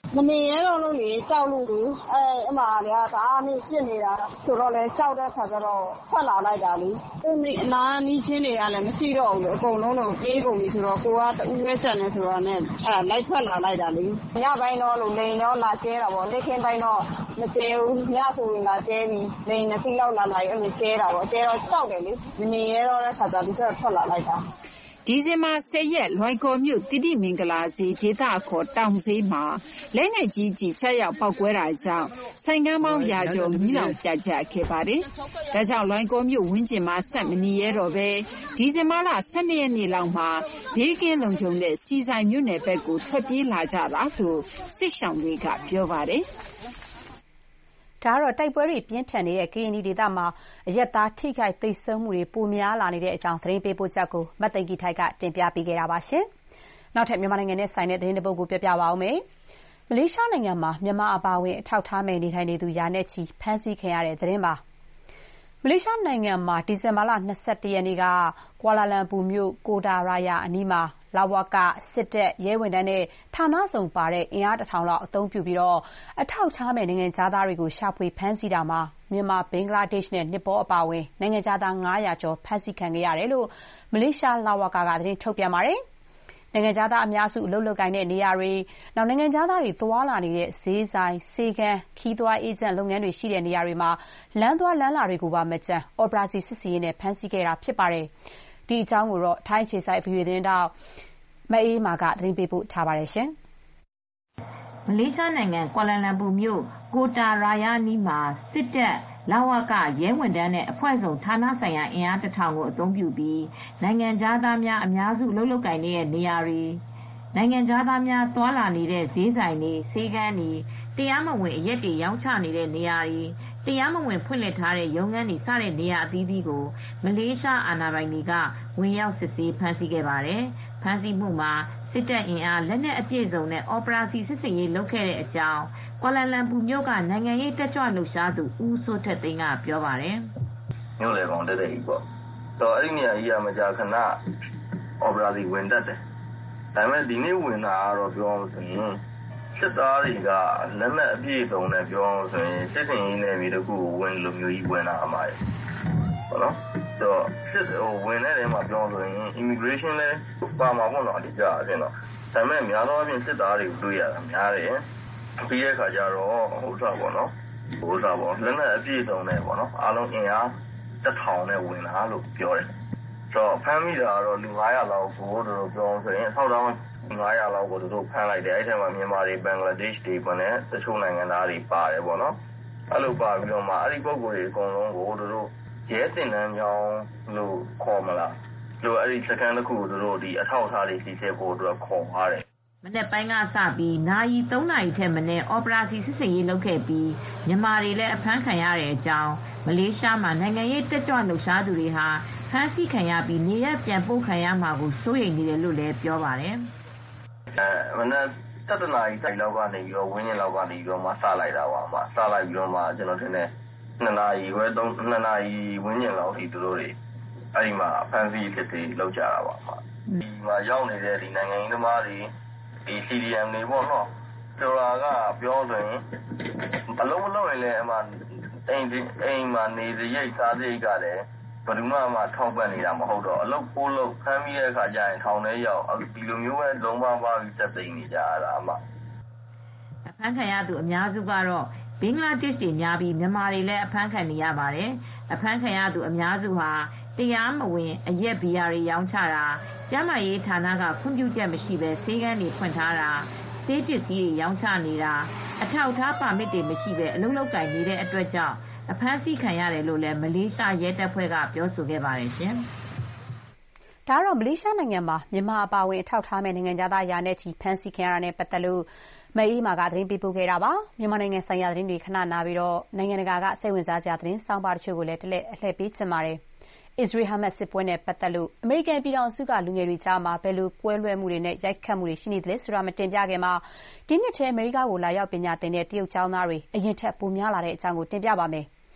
မနေရတော့လို့လေကြောက်လို့လေအမလေးကဒါအနည်းဖြစ်နေတာဆိုတော့လေကြောက်တဲ့ခါကျတော့ထွက်လာလိုက်တာလေဒီအနာနီးချင်းတွေကလည်းမရှိတော့ဘူးလေအကုန်လုံးတော့ပြေးကုန်ပြီဆိုတော့ကိုကတူးဝဲဆက်နေဆိုတော့နဲ့လိုက်ထွက်လာလိုက်တာလေညပိုင်းတော့လို့လိန်တော့လာကျဲတာပေါ့နေ့ခင်းပိုင်းတော့မကျဲဘူးညဆိုရင်လာကျဲပြီးလိန်နှစ်စီးလောက်လာလိုက်အဲ့လိုကျဲတာပေါ့ကျဲတော့ကြောက်တယ်လေမနေရတော့တဲ့ခါကျဒီဆက်ထွက်လာလိုက်တာဒီဇင်ဘာ10ရက်လွိုင်ကော်မြို့တိတိမင်္ဂလာဈေးဒေသအခေါ်တောင်ဈေးမှာလက်နက်ကြီးချက်ရောက်ပောက်ကွဲတာကြောင့်ဆိုင်ကမ်းပေါင်းရာကျော်မီးလောင်ပြတ်ကျခဲ့ပါတယ်။ဒါကြောင့်လွိုင်ကော်မြို့ဝန်းကျင်မှာဆက်မနေရတော့ပဲဒီဇင်ဘာလ12ရက်နေ့လောက်မှာဘေးကင်းလုံခြုံတဲ့စီဆိုင်မြို့နယ်ဘက်ကိုထွက်ပြေးလာကြတာလို့စစ်ရှောင်တွေကပြောပါတယ်။ဒါကတော့တိုက်ပွဲတွေပြင်းထန်နေတဲ့ကရင်နီဒေသမှာအရပ်သားထိခိုက်သေဆုံးမှုတွေပိုများလာနေတဲ့အကြောင်းသတင်းပေးပို့ချက်ကိုမသိင်္ဂီထိုက်ကတင်ပြပေးခဲ့တာပါရှင်။နောက်ထပ်မြန်မာနိုင်ငံနဲ့ဆိုင်တဲ့သတင်းတစ်ပုဒ်ကိုပြောပြပါဦးမယ်။မလေးရှားနိုင်ငံမှာမြန်မာအပါအဝင်အထောက်ထားမဲ့နေထိုင်နေသူရာနဲ့ချီဖမ်းဆီးခံရတဲ့သတင်းပါ။မလေးရှားနိုင်ငံမှာဒီဇင်ဘာလ22ရက်နေ့ကကွာလာလမ်ပူမြို့ကိုတာရာယာအနီးမှာလဝကစစ်တပ်ရဲဝန်ထမ်းနဲ့ဌာနဆောင်ပါတဲ့အင်အား1000လောက်အသုံးပြုပြီးအထောက်ထားမဲ့နိုင်ငံသားတွေကိုရှာဖွေဖမ်းဆီးတာမှာမြန်မာဘင်္ဂလားဒေ့ရှ်နဲ့နှစ်ပေါ်အပါအဝင်နိုင်ငံသား900ကျော်ဖမ်းဆီးခံခဲ့ရတယ်လို့မလေးရှားလဝကကသတင်းထုတ်ပြန်ပါတယ်။နိုင်ငံသားအများစုအလုပ်လုပ်ကိုင်တဲ့နေရာတွေနောက်နိုင်ငံသားတွေသွားလာနေတဲ့ဈေးဆိုင်စေကန်းခီးသွွားအေဂျင့်လုပ်ငန်းတွေရှိတဲ့နေရာတွေမှာလမ်းသွားလမ်းလာတွေကိုပါမကြမ်းအော်ပရာစီစစ်စီရေးနဲ့ဖမ်းဆီးခဲ့တာဖြစ်ပါတယ်။ဒီအကြောင်းကိုတော့ထိုင်းခြေဆိုင် VOA သတင်းတောက်မအေးမာကသတင်းပေးပို့ထားပါတယ်ရှင်။မလေးရှားနိုင်ငံကွာလာလမ်ပူမြို့ကိုတာရာယာနီးမှာစစ်တပ်လဝကရဲဝန်ထမ်းနဲ့အဖွဲ့စုံဌာနဆိုင်ရာအင်အား1000ကိုအသုံးပြုပြီးနိုင်ငံသားများအများစုလှုပ်လှုပ်ကိုင်နေတဲ့နေရာတွေနိုင်ငံသားများသွားလာနေတဲ့ဈေးဆိုင်တွေဆေးကန်းတွေတရားမဝင်အရက်တွေရောင်းချနေတဲ့နေရာတွေတရားမဝင်ဖွင့်လှစ်ထားတဲ့ရုံးခန်းတွေစတဲ့နေရာအသီးသီးကိုမလေးရှားအာဏာပိုင်တွေကဝင်ရောက်စစ်ဆေးဖမ်းဆီးခဲ့ပါတယ်။ဖမ်းဆီးမှုမှာစစ်တပ်အင်အားလက်နက်အပြည့်စုံနဲ့အော်ပရာစီစစ်ဆေးရေးလုပ်ခဲ့တဲ့အကြောင်းကွာလာလမ်ပူမြို့ကနိုင်ငံရေးတက်ကြွလှုပ်ရှားသူဦးစိုးထက်သိန်းကပြောပါတယ်။မြို့လေကောင်တက်တဲ့ကြီးပေါ့။တော့အဲ့ဒီနေရာကြီးကမကြာခဏအော်ပရာစီဝင်တတ်တယ်။ဒါပေမဲ့ဒီနေ့ဝင်တာကတော့ပြောအောင်ဆိုရင်စစ်သားတွေကလက်နက်အပြည့်စုံနဲ့ပြောအောင်ဆိုရင်စစ်စင်ရေးနယ်မြေတစ်ခုကိုဝင်လိုမျိုးကြီးဝင်လာအမှားပေါ့နော်။တော့စစ်ဝင်တဲ့နေရာမှာပြောအောင်ဆိုရင် immigration လည်းပါမှာပေါ့နော်အတိအကျအဖြစ်တော့ဒါပေမဲ့များသောအားဖြင့်စစ်သားတွေကိုတွေ့ရတာများတယ်။ပြီးတဲ့အခါကျတော့ပေါ့နော်လက်နက်အပြည့်စုံနဲ့ပေါ့နော်အားလုံးအင်အား1000နဲ့ဝင်လာလို့ပြောတယ်။ဆိုတော့ဖမ်းမိတာကတော့လူ900လောက်ကိုတို့ပြောအောင်ဆိုရင်ဆောက်တောင်း900လောက်ကိုတို့ဖမ်းလိုက်တယ်အဲ့ထဲမှာမြန်မာတွေဘင်္ဂလားဒေ့ရှ်တွေပေါ့နဲ့တချို့နိုင်ငံသားတွေပါတယ်ပေါ့နော်အဲ့လိုပါပြီးတော့မှအဲ့ဒီပုံကိုယ်တွေအကုန်လုံးကိုတို့ရဲစင်တန်းကြောင်းလို့ခေါ်မလားတို့အဲ့ဒီစကန်တစ်ခုကိုတို့ဒီအထောက်အထားတွေစီစစ်ဖို့တို့ခေါ်သွားတယ်မနေ့ပိုင်းကစပြီးနာရီ3နာရီထက်မနည်းအော်ပရာစီစစ်ဆေးရေးလုပ်ခဲ့ပြီးမြန်မာတွေလည်းအဖမ်းခံရတဲ့အကြောင်းမလေးရှားမှာနိုင်ငံရေးတက်ကြွလှုပ်ရှားသူတွေဟာဖမ်းဆီးခံရပြီးနေရပြန်ပို့ခံရမှာကိုစိုးရိမ်နေတယ်လို့လည်းပြောပါတယ်မနေ့7နာရီတိုင်လောက်ကနေပြီးတော့ဝင်းကျင်လောက်ကနေပြီးတော့မှစလိုက်တာပါမှစလိုက်ပြီးတော့မှကျွန်တော်ထင်တယ်2နာရီခွဲ2နာရီဝင်းကျင်လောက်ထိသူတို့တွေအဲ့ဒီမှာဖမ်းဆီးဖြစ်ပြီးလောက်ကြတာပါမှဒီမှာရောက်နေတဲ့ဒီနိုင်ငံရေးသမားတွေဒီ CDM တွေပေါ့နော်ကျော်လာကပြောဆိုရင်အလုံးမလုံးရင်လည်းအမှအိမ်မှာနေရရိတ်စားစိတ်ကလည်းဘယ်သူမှထောက်ပံ့နေတာမဟုတ်တော့အလုပ်ပိုးလို့ဖမ်းပြီးတဲ့အခါကျရင်ထောင်ထဲရောက်ဒီလိုမျိုးပဲလုံးဝပါပြီးတက်သိနေကြတာအမှအဖမ်းခံရသူအများစုကတော့ဘင်္ဂလားဒေ့ရှ်တွေများပြီးမြန်မာတွေလည်းအဖမ်းခံနေရပါတယ်အဖမ်းခံရသူအများစုဟာတရားမဝင်အရက်ဘီယာတွေရောင်းချတာကျန်းမာရေးဌာနကခွင့်ပြုချက်မရှိဘဲဆေးကန်းတွေဖွင့်ထားတာဆေးပစ္စည်းတွေရောင်းချနေတာအထောက်အထားပါမစ်တွေမရှိဘဲအလုပ်လုပ်ကိုင်နေတဲ့အတွက်ကြောင့်အဖမ်းဆီးခံရတယ်လို့လည်းမလေးရှားရဲတပ်ဖွဲ့ကပြောဆိုခဲ့ပါတယ်ရှင်။ဒါကတော့မလေးရှားနိုင်ငံမှာမြန်မာအပါအဝင်အထောက်ထားမဲ့နိုင်ငံသားရာနဲ့ချီဖမ်းဆီးခံရတာနဲ့ပတ်သက်လို့မအေးမာကသတင်းပေးပို့ခဲ့တာပါ။မြန်မာနိုင်ငံဆိုင်ရာသတင်းတွေခဏနာပြီးတော့နိုင်ငံတကာကစိတ်ဝင်စားစရာသတင်းစောင့်ပါတချို့ကိုလည်းတစ်လက်အလှည့်ပေးချင်ပါတယ်။အစ္စရေး-ဟာမတ်စစ်ပွဲနဲ့ပတ်သက်လို့အမေရိကန်ပြည်ထောင်စုကလူငယ်တွေကြားမှာဘယ်လိုကွဲလွဲမှုတွေနဲ့ရိုက်ခတ်မှုတွေရှိနေသလဲဆိုတာမတင်ပြခင်မှာဒီနှစ်ထဲအမေရိကကိုလာရောက်ပညာသင်တဲ့တရုတ်ကျောင်းသားတွေအရင်ထက်ပိုများလာတဲ့အကြောင်းကိုတင်ပြပါမယ်။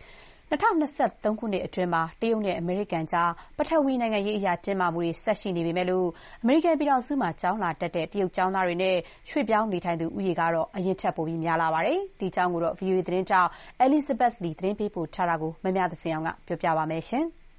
2023 ခုနှစ်အတွင်းမှာတရုတ်နဲ့အမေရိကန်ကြားပထဝီနိုင်ငံရေးအရတင်းမာမှုတွေဆက်ရှိနေပေမဲ့လို့အမေရိကန်ပြည်ထောင်စုမှာကျောင်းလာတက်တဲ့တရုတ်ကျောင်းသားတွေနဲ့ရွှေ့ပြောင်းနေထိုင်သူဦးရေကတော့အရင်ထက်ပိုပြီးများလာပါတယ်။ဒီအကြောင်းကိုတော့ VOA သတင်းထောက် Elizabeth Lee သတင်းပေးပို့ထားတာကိုမမြသဇင်အောင်ကပြောပြပါမယ်။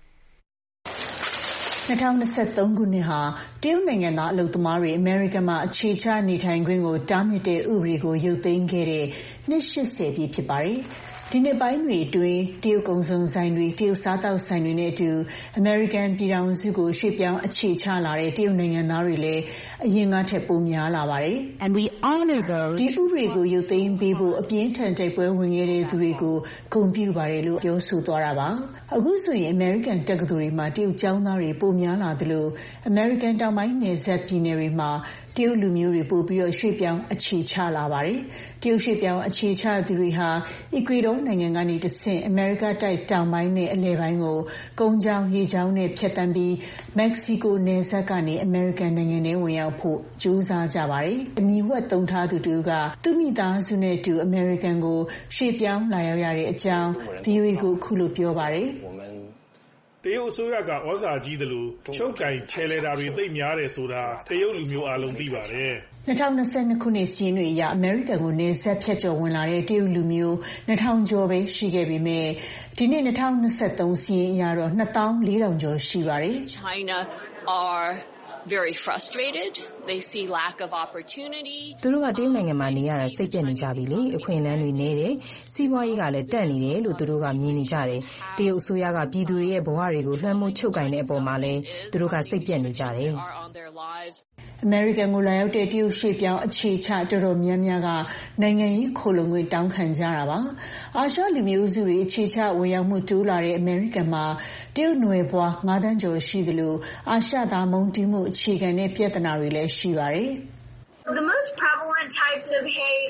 2023 ခုနှစ်ဟာတရုတ်နိုင်ငံသားအလုပ်သမားတွေအမေရိကန်မှာအခြေချနေထိုင်ခွင့်ကိုတားမြစ်တဲ့ဥပဒေကိုရုပ်သိမ်းခဲ့တဲ့နှစ်80 ပြည့်ဖြစ်ပါတယ်။ဒီနှစ်ပိုင်းတွေအတွင်းတရုတ်ကုန်စုံဆိုင်တွေတရုတ်စားသောက်ဆိုင်တွေနဲ့အတူအမေရိကန်ပြည်ထောင်စုကိုရွှေ့ပြောင်းအခြေချလာတဲ့တရုတ်နိုင်ငံသားတွေလည်းအရင်ကထက်ပိုများလာပါတယ်။ And we honor those ဒီဥပဒေကိုရုပ်သိမ်းပေးဖို့အပြင်းထန်တိုက်ပွဲဝင်ခဲ့တဲ့သူတွေကိုဂုဏ်ပြုပါတယ်လို့ပြောဆိုသွားတာပါ။အခုဆိုရင်အမေရိကန်တက္ကသိုလ်တွေမှာတရုတ်ကျောင်းသားတွေပိုများလာသလိုအမေရိကန်တောင်ပိုင်းနယ်စပ်ပြည်နယ်တွေမှာတရုတ်လူမျိုးတွေပိုပြီးရွှေ့ပြောင်းအခြေချလာပါတယ်။တရုတ်ရွှေ့ပြောင်းအခြေချသူတွေဟာအီကွေဒေါနိုင်ငံကနေတဆင့်အမေရိကတိုက်တောင်ပိုင်းနဲ့အလယ်ပိုင်းကိုကုန်းကြောင်းရေကြောင်းနဲ့ဖြတ်သန်းပြီးမက္ကဆီကိုနယ်စပ်ကနေအမေရိကန်နိုင်ငံထဲဝင်ရောက်ဖို့ကြိုးစားကြပါတယ်။အမည်ဝှက်သုံးထားသူတူကသူ့မိသားစုနဲ့အတူအမေရိကန်ကိုရွှေ့ပြောင်းလာရောက်ရတဲ့အကြောင်း VOA ကိုအခုလိုပြောပါတယ်။တရုတ်အစိုးရကဩဇာကြီးသလိုချုပ်ကင်ချဲလဲတာတွေသိပ်များတယ်ဆိုတာတရုတ်လူမျိုးအားလုံးသိပါတယ်။2022 ခုနှစ်စီးရင်တွေအရအမေရိကန်ကိုနယ်စပ်ဖြတ်ကျော်ဝင်လာတဲ့တရုတ်လူမျိုး2000 ကျော်ပဲရှိခဲ့ပေမဲ့ဒီနှစ်2023စီးရင်အရတော့24,000 ကျော်ရှိပါတယ်။ China are very frustrated. They see lack of opportunity. သူတို့ကတရုတ်နိုင်ငံမှာနေရတာစိတ်ပြက်နေကြပြီလေအခွင့်အလမ်းတွေနည်းတယ်စီးပွားရေးကလည်းတက်နေတယ်လို့သူတို့ကမြင်နေကြတယ်တရုတ်အစိုးရကပြည်သူတွေရဲ့ဘဝတွေကိုလွှမ်းမိုးချုပ်ကင်တဲ့အပေါ်မှာလည်းသူတို့ကစိတ်ပြက်နေကြတယ်အမေရိကန်ကိုလာရောက်တဲ့တရုတ်ရွှေ့ပြောင်းအခြေချတော်တော်များများကနိုင်ငံရေးခိုလှုံခွင့်တောင်းခံကြတာပါအာရှလူမျိုးစုတွေအခြေချဝင်ရောက်မှုတိုးလာတဲ့အမေရိကန်မှာတရုတ်နွယ်ဖွား9 သန်းကျော်ရှိသလိုအာရှသားမုန်းတီးမှုအခြေခံတဲ့ပြဿနာတွေလည်းရှိပါတယ် The most prevalent types of hate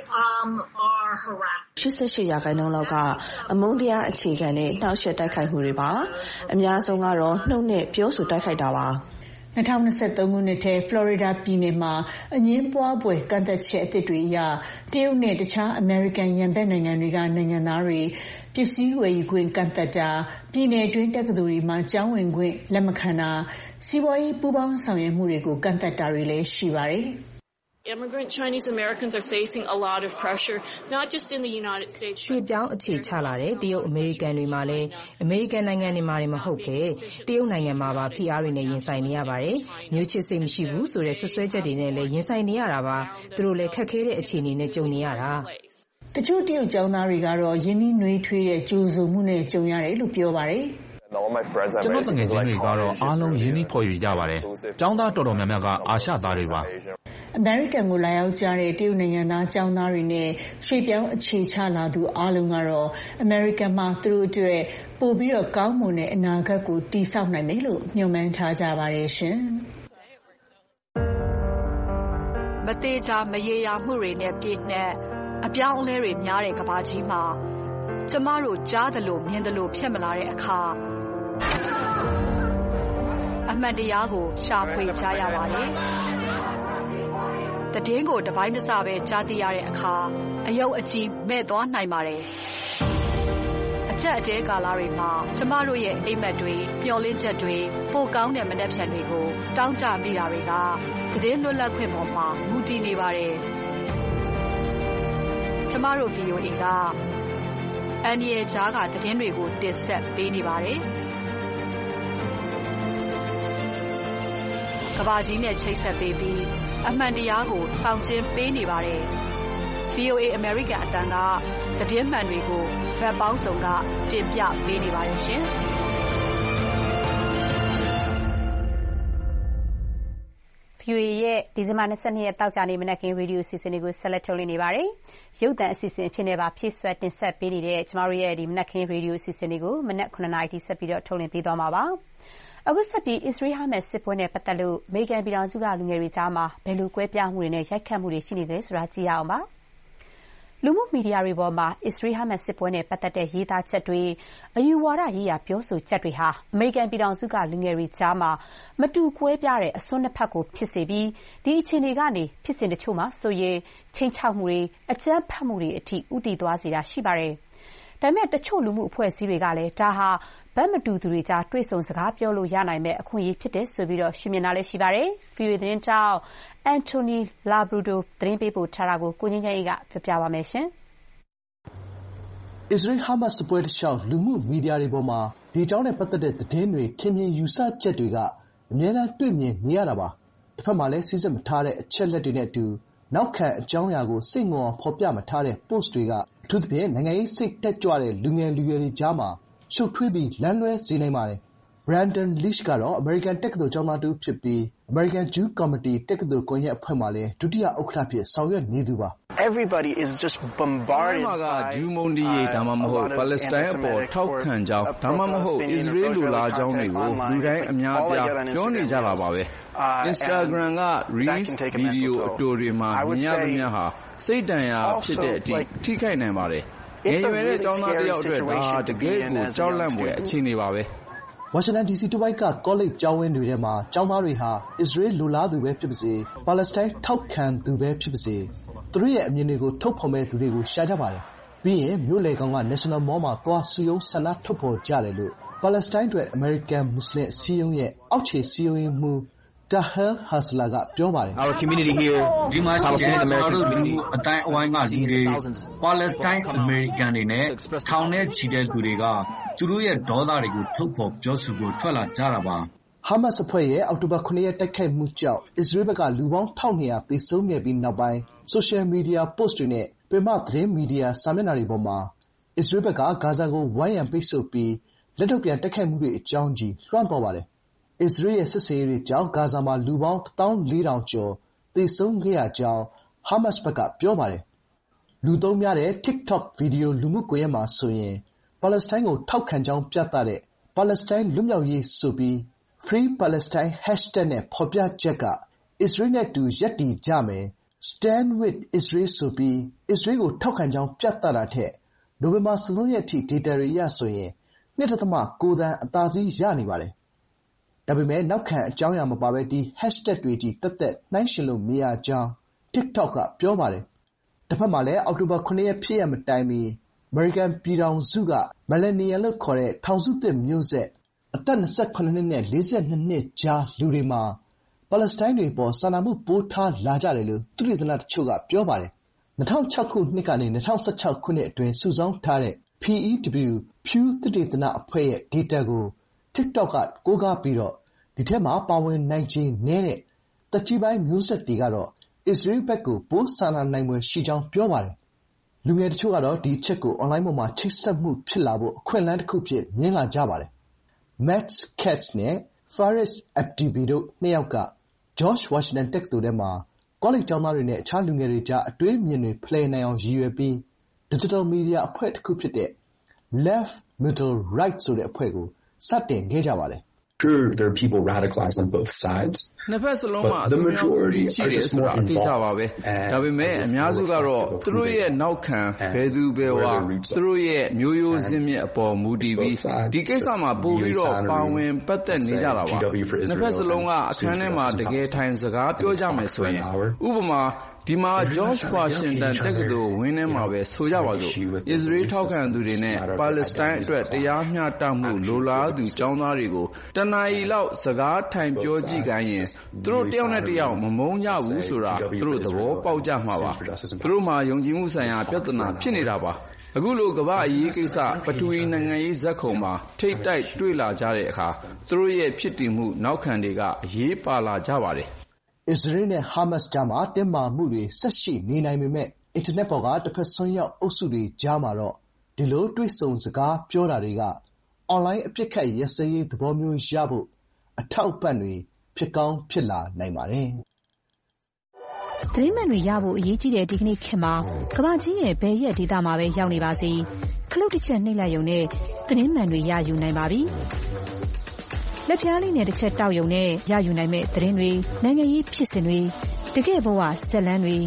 are harassment. 88% လောက်ကအမုန်းတရားအခြေခံတဲ့နှောက်ယှက်တိုက်ခိုက်မှုတွေပါအများဆုံးကတော့နှုတ်နဲ့ပြောဆိုတိုက်ခိုက်တာပါ 2023 ခုနှစ်ထဲဖလော်ရီဒါပြည်နယ်မှာအငင်းပွားပွဲကန့်သက်ချက်အသစ်တွေအရတရုတ်နဲ့တခြားအမေရိကန်ရန်ဘက်နိုင်ငံတွေကနိုင်ငံသားတွေပစ္စည်းဝယ်ယူခွင့်ကန့်သက်တာပြည်နယ်တွင်းတက္ကသိုလ်တွေမှာကျောင်းဝင်ခွင့်လက်မခံတာစီးပွားရေးပူးပေါင်းဆောင်ရွက်မှုတွေကိုကန့်သက်တာတွေလည်းရှိပါတယ် Immigrant Chinese Americans are facing a lot of pressure, not just in the United States. ရွှေ့ပြောင်းအခြေချလာတဲ့တရုတ်အမေရိကန်တွေမှာလည်းအမေရိကန်နိုင်ငံတွေမှာမဟုတ်ပဲတရုတ်နိုင်ငံမှာပါဖိအားတွေနဲ့ရင်ဆိုင်နေရပါတယ်။မျိုးချစ်စိတ်မရှိဘူးဆိုတဲ့ဆွဆွဲချက်တွေနဲ့လည်းရင်ဆိုင်နေရတာပါ။သူတို့လည်းခက်ခဲတဲ့အခြေအနေနဲ့ကြုံနေရတာ။တချို့တရုတ်ကျောင်းသားတွေကတော့ယင်းနှီးနှွေးထွေးတဲ့ကြိုးစုံမှုနဲ့ကြုံရတယ်လို့ပြောပါတယ်။ကျွန်တော်ငယ်ချင်းတွေကတော့အားလုံးရင်းနှီးဖော်ရွေကြပါတယ်။ကျောင်းသားတော်တော်များများကအာရှသားတွေပါ။အမေရိကန်ကိုလာရောက်ကြတဲ့တရုတ်နိုင်ငံသားကျောင်းသားတွေနဲ့ရွှေ့ပြောင်းအခြေချလာသူအားလုံးကတော့အမေရိကန်မှာသူတို့အတွက်ပိုပြီးတော့ကောင်းမွန်တဲ့အနာဂတ်ကိုတည်ဆောက်နိုင်မယ်လို့မျှော်မှန်းထားကြပါတယ်ရှင်။မသေးချာမရေရာမှုတွေနဲ့ပြည့်နှက်အပြောင်းအလဲတွေများတဲ့ကမ္ဘာကြီးမှာကျမတို့ကြားသလိုမြင်သလိုဖြစ်မလာတဲ့အခါအမှန်တရားကိုရှာဖွေကြရပါတယ်။တည်င်းကိုတပိုင်းတစပဲကြားသိရတဲ့အခါအယုတ်အကြီးမဲ့သွားနိုင်ပါတယ်။အချက်အတဲကာလတွေမှာကျမတို့ရဲ့အိမ်မက်တွေမျှော်လင့်ချက်တွေပိုကောင်းတဲ့မနှက်ဖြန်တွေကိုတောင်းကြမိတာတွေကတည်င်းလွတ်လပ်ခွင့်ပေါ်မှာမူတည်နေပါတယ်။ကျမတို့ VOA ကအန်ဒီရဲ့ကြားကတည်င်းတွေကိုတင်ဆက်ပေးနေပါတယ်။ကဘာကြီးနဲ့ချိတ်ဆက်ပေးပြီးအမှန်တရားကိုဆောင်ကျဉ်ပေးနေပါတယ်။ VOA American အတန်းကသတင်းမှန်တွေကိုဗတ်ပေါင်းစုံကတင်ပြပေးနေပါတယ်ရှင်။ VOA ရဲ့ဒီဇင်ဘာ22ရက်တောက်ကြနေမနက်ခင်းရေဒီယိုအစီအစဉ်တွေကိုဆက်လက်ထုတ်လွှင့်နေပါတယ်။ရုပ်သံအစီအစဉ်အဖြစ်နဲ့ပါဖြည့်ဆွတ်တင်ဆက်ပေးနေတဲ့ကျမတို့ရဲ့ဒီမနက်ခင်းရေဒီယိုအစီအစဉ်တွေကိုမနက်9:00 နာရီထိဆက်ပြီးတော့ထုတ်လွှင့်ပေးသွားမှာပါ။အခုဆက်ပြီးအစ္စရေး-ဟာမတ်စ်စစ်ပွဲနဲ့ပတ်သက်လို့အမေရိကန်ပြည်ထောင်စုကလူငယ်တွေကြားမှာဘယ်လိုကွဲပြားမှုတွေနဲ့ရိုက်ခတ်မှုတွေရှိနေသလဲဆိုတာကြည့်ရအောင်ပါ။လူမှုမီဒီယာတွေပေါ်မှာအစ္စရေး-ဟာမတ်စ်စစ်ပွဲနဲ့ပတ်သက်တဲ့ရေးသားချက်တွေအယူဝါဒရေးရာပြောဆိုချက်တွေဟာအမေရိကန်ပြည်ထောင်စုကလူငယ်တွေကြားမှာမတူကွဲပြားတဲ့အစွန်းနှစ်ဖက်ကိုဖြစ်စေပြီးဒီအခြေအနေကနေဖြစ်စဉ်တချို့မှာဆိုရင်ချိန်ချောက်မှုတွေအကြမ်းဖက်မှုတွေအထိဥတီသွားစေတာရှိပါတယ်။ဒါပေမဲ့တချို့လူမှုအဖွဲ့အစည်းတွေကလည်းဒါဟာဘက်မတူသူတွေကြားတွေ့ဆုံစကားပြောလို့ရနိုင်မဲ့အခွင့်အရေးဖြစ်တယ်ဆိုပြီးရှုမြင်တာလည်းရှိပါတယ်။ VOA သတင်းထောက် Anthony Labruto သတင်းပေးပို့ထားတာကိုကိုငြိမ်းချမ်းအေးကပြောပြပါမယ်။အစ္စရေး-ဟာမတ်စ်စစ်ပွဲတလျှောက်လူမှုမီဒီယာတွေပေါ်မှာဒီအကြောင်းနဲ့ပတ်သက်တဲ့သတင်းတွေထင်မြင်ယူဆချက်တွေကအမြဲတမ်းတွေ့မြင်နေရတာပါ။တဘက်မှာလည်းစိစစ်မထားတဲ့အချက်အလက်တွေနဲ့အတူနောက်ခံအကြောင်းအရာကိုစိတ်ငြိုအောင်ဖော်ပြမထားတဲ့ post တွေကအထူးသဖြင့်နိုင်ငံရေးစိတ်တက်ကြွတဲ့လူငယ်လူရွယ်တွေကြားမှာရှုပ်ထွေးပြီးလမ်းလွဲစေနိုင်ပါတယ်။ Brandon Leach ကတော့အမေရိကန်တက္ကသိုလ်ကျောင်းသားတဦးဖြစ်ပြီးအမေရိကန်ဂျူးကော်မတီတက္ကသိုလ်ကွန်ရက်အဖွဲ့မှာလည်းဒုတိယဥက္ကဋ္ဌအဖြစ်ဆောင်ရွက်နေသူပါ။ Everybody is just bombarded by ဂျူးမုန်းတီးရေးဒါမှမဟုတ်ပါလက်စတိုင်းအပေါ်ထောက်ခံကြောင်းဒါမှမဟုတ်အစ္စရေးလိုလားကြောင်းတွေကိုလူတိုင်းအများအပြားပြောနေကြတာပါပဲ။ Instagram က Reels ဗီဒီယိုအတိုတွေမှာမြင်ရသမျှဟာစိတ်ဒဏ်ရာဖြစ်တဲ့အထိထိခိုက်နိုင်ပါတယ်။ငယ်ရွယ်တဲ့ကျောင်းသားတစ်ယောက်အတွက်ဒါဟာတကယ့်ကိုကြောက်လန့်ဖွယ်အခြေအနေပါပဲ။ဝါရှင်တန်ဒီစီတဝိုက်ကကောလိပ်ကျောင်းဝင်းတွေထဲမှာကျောင်းသားတွေဟာအစ္စရေးလိုလားသူပဲဖြစ်ပါစေပါလက်စတိုင်းထောက်ခံသူပဲဖြစ်ပါစေသူတို့ရဲ့အမြင်တွေကိုထုတ်ဖော်မဲ့သူတွေကိုရှာကြပါတယ်။ပြီးရင်မြို့လယ်ကောင်က National Mall မှာသွားစုရုံးဆန္ဒထုတ်ဖော်ကြတယ်လို့ပါလက်စတိုင်းအတွက်အမေရိကန်မွတ်စလင်အစည်းအရုံးရဲ့အောက်ခြေစည်းရုံးရေးမှူးTahir Hasla ကပြောပါတယ်။ Our community here ဒီမှာရှိတဲ့ကျွန်တော်တို့လူမှုအတိုင်းအဝိုင်းကလူတွေပါလက်စတိုင်းအမေရိကန်တွေနဲ့ထောင်နဲ့ချီတဲ့လူတွေကသူတို့ရဲ့ဒေါသတွေကိုထုတ်ဖော်ပြောဆိုဖို့ထွက်လာကြတာပါ။ဟာမတ်စ်အဖွဲ့ရဲ့အောက်တိုဘာ9ရက်တိုက်ခိုက်မှုကြောင့်အစ္စရေးဘက်ကလူပေါင်း1200သေဆုံးခဲ့ပြီးနောက်ပိုင်းဆိုရှယ်မီဒီယာ post တွေနဲ့ပင်မသတင်းမီဒီယာစာမျက်နှာတွေပေါ်မှာအစ္စရေးဘက်ကဂါဇာကိုဝိုင်းရံပိတ်ဆို့ပြီးလက်တုံ့ပြန်တိုက်ခိုက်မှုတွေအကြောင်းကြီးလွှမ်းပေါ်ပါတယ်။အစ္စရေးရဲ့စစ်ဆင်ရေးတွေကြောင့်ဂါဇာမှာလူပေါင်း14000ကျော်သေဆုံးခဲ့ရကြောင်းဟာမတ်စ်ဘက်ကပြောပါတယ်။လူသုံးများတဲ့ TikTok ဗီဒီယိုလူမှုကွန်ရက်မှာဆိုရင်ပါလက်စတိုင်းကိုထောက်ခံကြောင်းပြသတဲ့ပါလက်စတိုင်းလွတ်မြောက်ရေးဆိုပြီး Free Palestine hashtag နဲ့ဖော်ပြချက်ကအစ္စရေးနဲ့အတူရပ်တည်ကြမယ် Stand with Israel ဆိုပြီးအစ္စရေးကိုထောက်ခံကြောင်းပြသတာထက်နိုဝင်ဘာ13ရက်အထိဒေတာတွေအရဆိုရင် 2.9 သန်းအသာစီးရနေပါတယ်။ဒါပေမဲ့နောက်ခံအကြောင်းအရာမပါဘဲဒီ hashtag တွေကြီးသက်သက်နှိုင်းယှဉ်လို့မရကြောင်း TikTok ကပြောပါတယ်။တဘက်မှာလည်းအောက်တိုဘာ9ရက်ဖြစ်ရပ်မတိုင်မီအမေရိကန်ပြည်ထောင်စုက Millennial လို့ခေါ်တဲ့ထောင်စုသစ်မျိုးဆက်အသက်28နှစ်နဲ့42နှစ်ကြားလူတွေမှာပါလက်စတိုင်းတွေအပေါ်စာနာမှုပိုထားလာကြတယ်လို့သုတေသနတချို့ကပြောပါတယ်။2006ခုနှစ်ကနေ2016ခုနှစ်အတွင်းစုဆောင်းထားတဲ့ PEW Pew သုတေသနအဖွဲ့ရဲ့ဒေတာကို TikTok ကကိုးကားပြီးဒီထဲမှာပါဝင်နိုင်ခြေနည်းတဲ့သက်ကြီးပိုင်းမျိုးဆက်တွေကတော့အစ္စရေးဘက်ကိုပိုစာနာနိုင်ဖွယ်ရှိကြောင်းပြောပါတယ်။လူငယ်တချို့ကတော့ဒီအချက်ကိုအွန်လိုင်းပေါ်မှာချိတ်ဆက်မှုဖြစ်လာဖို့အခွင့်အလမ်းတစ်ခုအဖြစ်မြင်လာကြပါတယ်။ Max Katz နဲ့ Faris Abdibi တို့နှစ်ယောက်က George Washington တက္ကသိုလ်ထဲမှာကောလိပ်ကျောင်းသားတွေနဲ့အခြားလူငယ်တွေကြားအတွေးအမြင်တွေဖလှယ်နိုင်အောင်ရည်ရွယ်ပြီး Digital Media အဖွဲ့တစ်ခုဖြစ်တဲ့ Left Middle Right ဆိုတဲ့အဖွဲ့ကိုစတင်ခဲ့ကြပါတယ်။ Sure, there are people radicalized on both sides. နှစ်ဖက်စလုံးမှာအစွန်းရောက်မှုရှိတယ်ဆိုတာအသိကြပါပဲ။ဒါပေမဲ့အများစုကတော့သူတို့ရဲ့နောက်ခံဘယ်သူဘယ်ဝါသူတို့ရဲ့မျိုးရိုးစင်းမြစ်အပေါ်မူတည်ပြီးဒီကိစ္စမှာပိုပြီးတော့ပါဝင်ပတ်သက်နေကြတာပါ။နှစ်ဖက်စလုံးကအခန်းထဲမှာတကယ်ထိုင်စကားပြောကြမယ်ဆိုရင်ဥပမာဒီမှာ George Washington တက္ကသိုလ်ဝင်းထဲမှာပဲဆိုကြပါစို့အစ္စရေးထောက်ခံသူတွေနဲ့ပါလက်စတိုင်းအတွက်တရားမျှတမှုလိုလားသူကျောင်းသားတွေကိုတနာရီလောက်စကားထိုင်ပြောကြည့်ခိုင်းရင်သူတို့တယောက်နဲ့တယောက်မမုန်းကြဘူးဆိုတာသူတို့သဘောပေါက်ကြမှာပါ။သူတို့မှာယုံကြည်မှုဆိုင်ရာပြဿနာဖြစ်နေတာပါ။အခုလိုကမ္ဘာ့အရေးကိစ္စပထဝီနိုင်ငံရေးဇာတ်ခုံမှာထိပ်တိုက်တွေ့လာကြတဲ့အခါသူတို့ရဲ့ဖြစ်တည်မှုနောက်ခံတွေကအရေးပါလာကြပါတယ်။အစ္စရေးနဲ့ဟာမတ်စ်ကြားမှာတင်းမာမှုတွေဆက်ရှိနေနိုင်ပေမဲ့အင်တာနက်ပေါ်ကတစ်ဖက်ဆွန်းရောက်အုပ်စုတွေကြားမှာတော့ဒီလိုတွေ့ဆုံစကားပြောတာတွေကအွန်လိုင်းအပစ်အခတ်ရပ်စဲရေးသဘောမျိုးရဖို့အထောက်အပံ့တွေဖြစ်ကောင်းဖြစ်လာနိုင်ပါတယ်။သတင်းမှန်တွေရဖို့အရေးကြီးတဲ့ဒီကနေ့ခေတ်မှာကမ္ဘာကြီးရဲ့ဘယ်ရက်ဒေသမှာပဲရောက်နေပါစေခလုတ်တစ်ချက်နှိပ်လိုက်ရုံနဲ့သတင်းမှန်တွေရယူနိုင်ပါပြီ။လက်ပြားလေးနဲ့တစ်ချက်တောက်ယုံနဲ့ရယူနိုင်မဲ့သတင်းတွေနိုင်ငံရေးဖြစ်စဉ်တွေတကယ့်ဘဝဆက်လန်းတွေ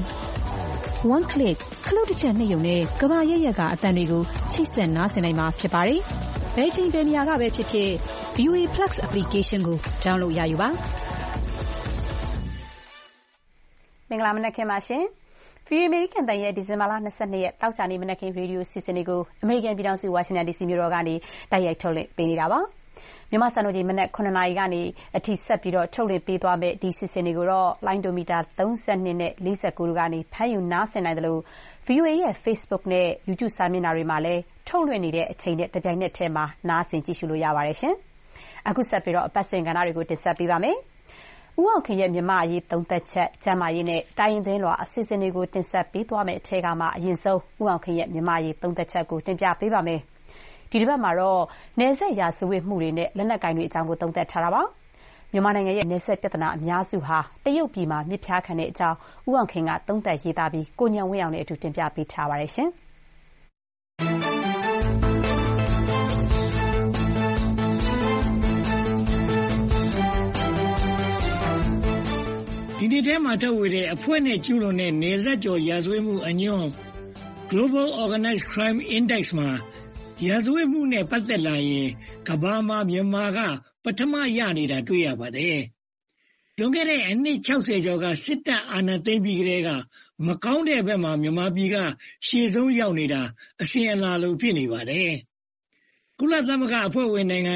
one click ခလုတ်တစ်ချက်နှိပ်ယုံနဲ့ကမ္ဘာရဲ့ရက်ကအသံတွေကိုချိတ်ဆက်နားဆင်နိုင်မှာဖြစ်ပါတယ်။ဘယ်ချိန်ဘယ်နေရာကပဲဖြစ်ဖြစ် VOA Plus application ကို download ရယူပါ။မင်္ဂလာမနက်ခင်းပါရှင်။ VOA အမေရိကန်အသံရဲ့ဒီဇင်ဘာလ22ရက်တောက်ကြနေ့မနက်ခင်းရေဒီယိုစီစဉ်တွေကိုအမေရိကန်ပြည်ထောင်စုဝါရှင်တန် DC မြို့တော်ကနေတိုက်ရိုက်ထုတ်လွှင့်ပေးနေတာပါ။မြန်မာစံတော်ချိန်မနက်9:00နာရီကနေအထိဆက်ပြီးထုတ်လွှင့်ပေးသွားမယ့်ဒီစီစဉ်တွေကိုတော့လိုင်းဒိုမီတာ32နဲ့49တို့ကနေဖမ်းယူနားဆင်နိုင်တယ်လို့ VOA ရဲ့ Facebook နဲ့ YouTube စာမျက်နှာတွေမှာလည်းထုတ်လွှင့်နေတဲ့အချိန်နဲ့တပြိုင်နက်တည်းမှာနားဆင်ကြည့်ရှုလို့ရပါတယ်ရှင်။အခုဆက်ပြီးအပတ်စဉ်ကဏ္ဍတွေကိုတင်ဆက်ပေးပါမယ်။ဦးအောင်ခင်ရဲ့မြန်မာအရေးသုံးသပ်ချက်၊ကျန်းမာရေးနဲ့တိုင်းရင်းသင်းလွှာအစီအစဉ်တွေကိုတင်ဆက်ပေးသွားမယ့်အထက်ကမှအရင်ဆုံးဦးအောင်ခင်ရဲ့မြန်မာအရေးသုံးသပ်ချက်ကိုတင်ပြပေးပါမယ်။ဒီတစ်ပတ်မှာတော့နယ်စပ်ရာဇဝတ်မှုတွေနဲ့လက်နက်ကိုင်တွေအကြောင်းကိုသုံးသပ်ထားတာပါ။မြန်မာနိုင်ငံရဲ့နယ်စပ်ပြဿနာအများစုဟာတရုတ်ပြည်မှာမြစ်ဖျားခံတဲ့အကြောင်းဦးအောင်ခင်ကသုံးသပ်ရေးသားပြီးကိုဉာဏ်ဝင်းအောင်နဲ့အတူတင်ပြပေးထားပါတယ်ရှင်။ဒီနေ့ထဲမှာထုတ်ဝေတဲ့အဖွဲ့နဲ့ကျူးလွန်တဲ့နယ်စပ်ကျော်ရာဇဝတ်မှုအညွှန်း Global Organized Crime Index မှာရာဇဝတ်မှုနဲ့ပတ်သက်လာရင်ကမ္ဘာမှာမြန်မာကပထမရနေတာတွေ့ရပါတယ်။လွန်ခဲ့တဲ့အနှစ်60ကျော်ကစစ်တပ်အာဏာသိမ်းပြီးကတည်းကမကောင်းတဲ့ဘက်မှာမြန်မာပြည်ကရှေ့ဆုံးရောက်နေတာအစဉ်အလာလိုဖြစ်နေပါတယ်။ကုလသမဂ္ဂအဖွဲ့ဝင်နိုင်ငံ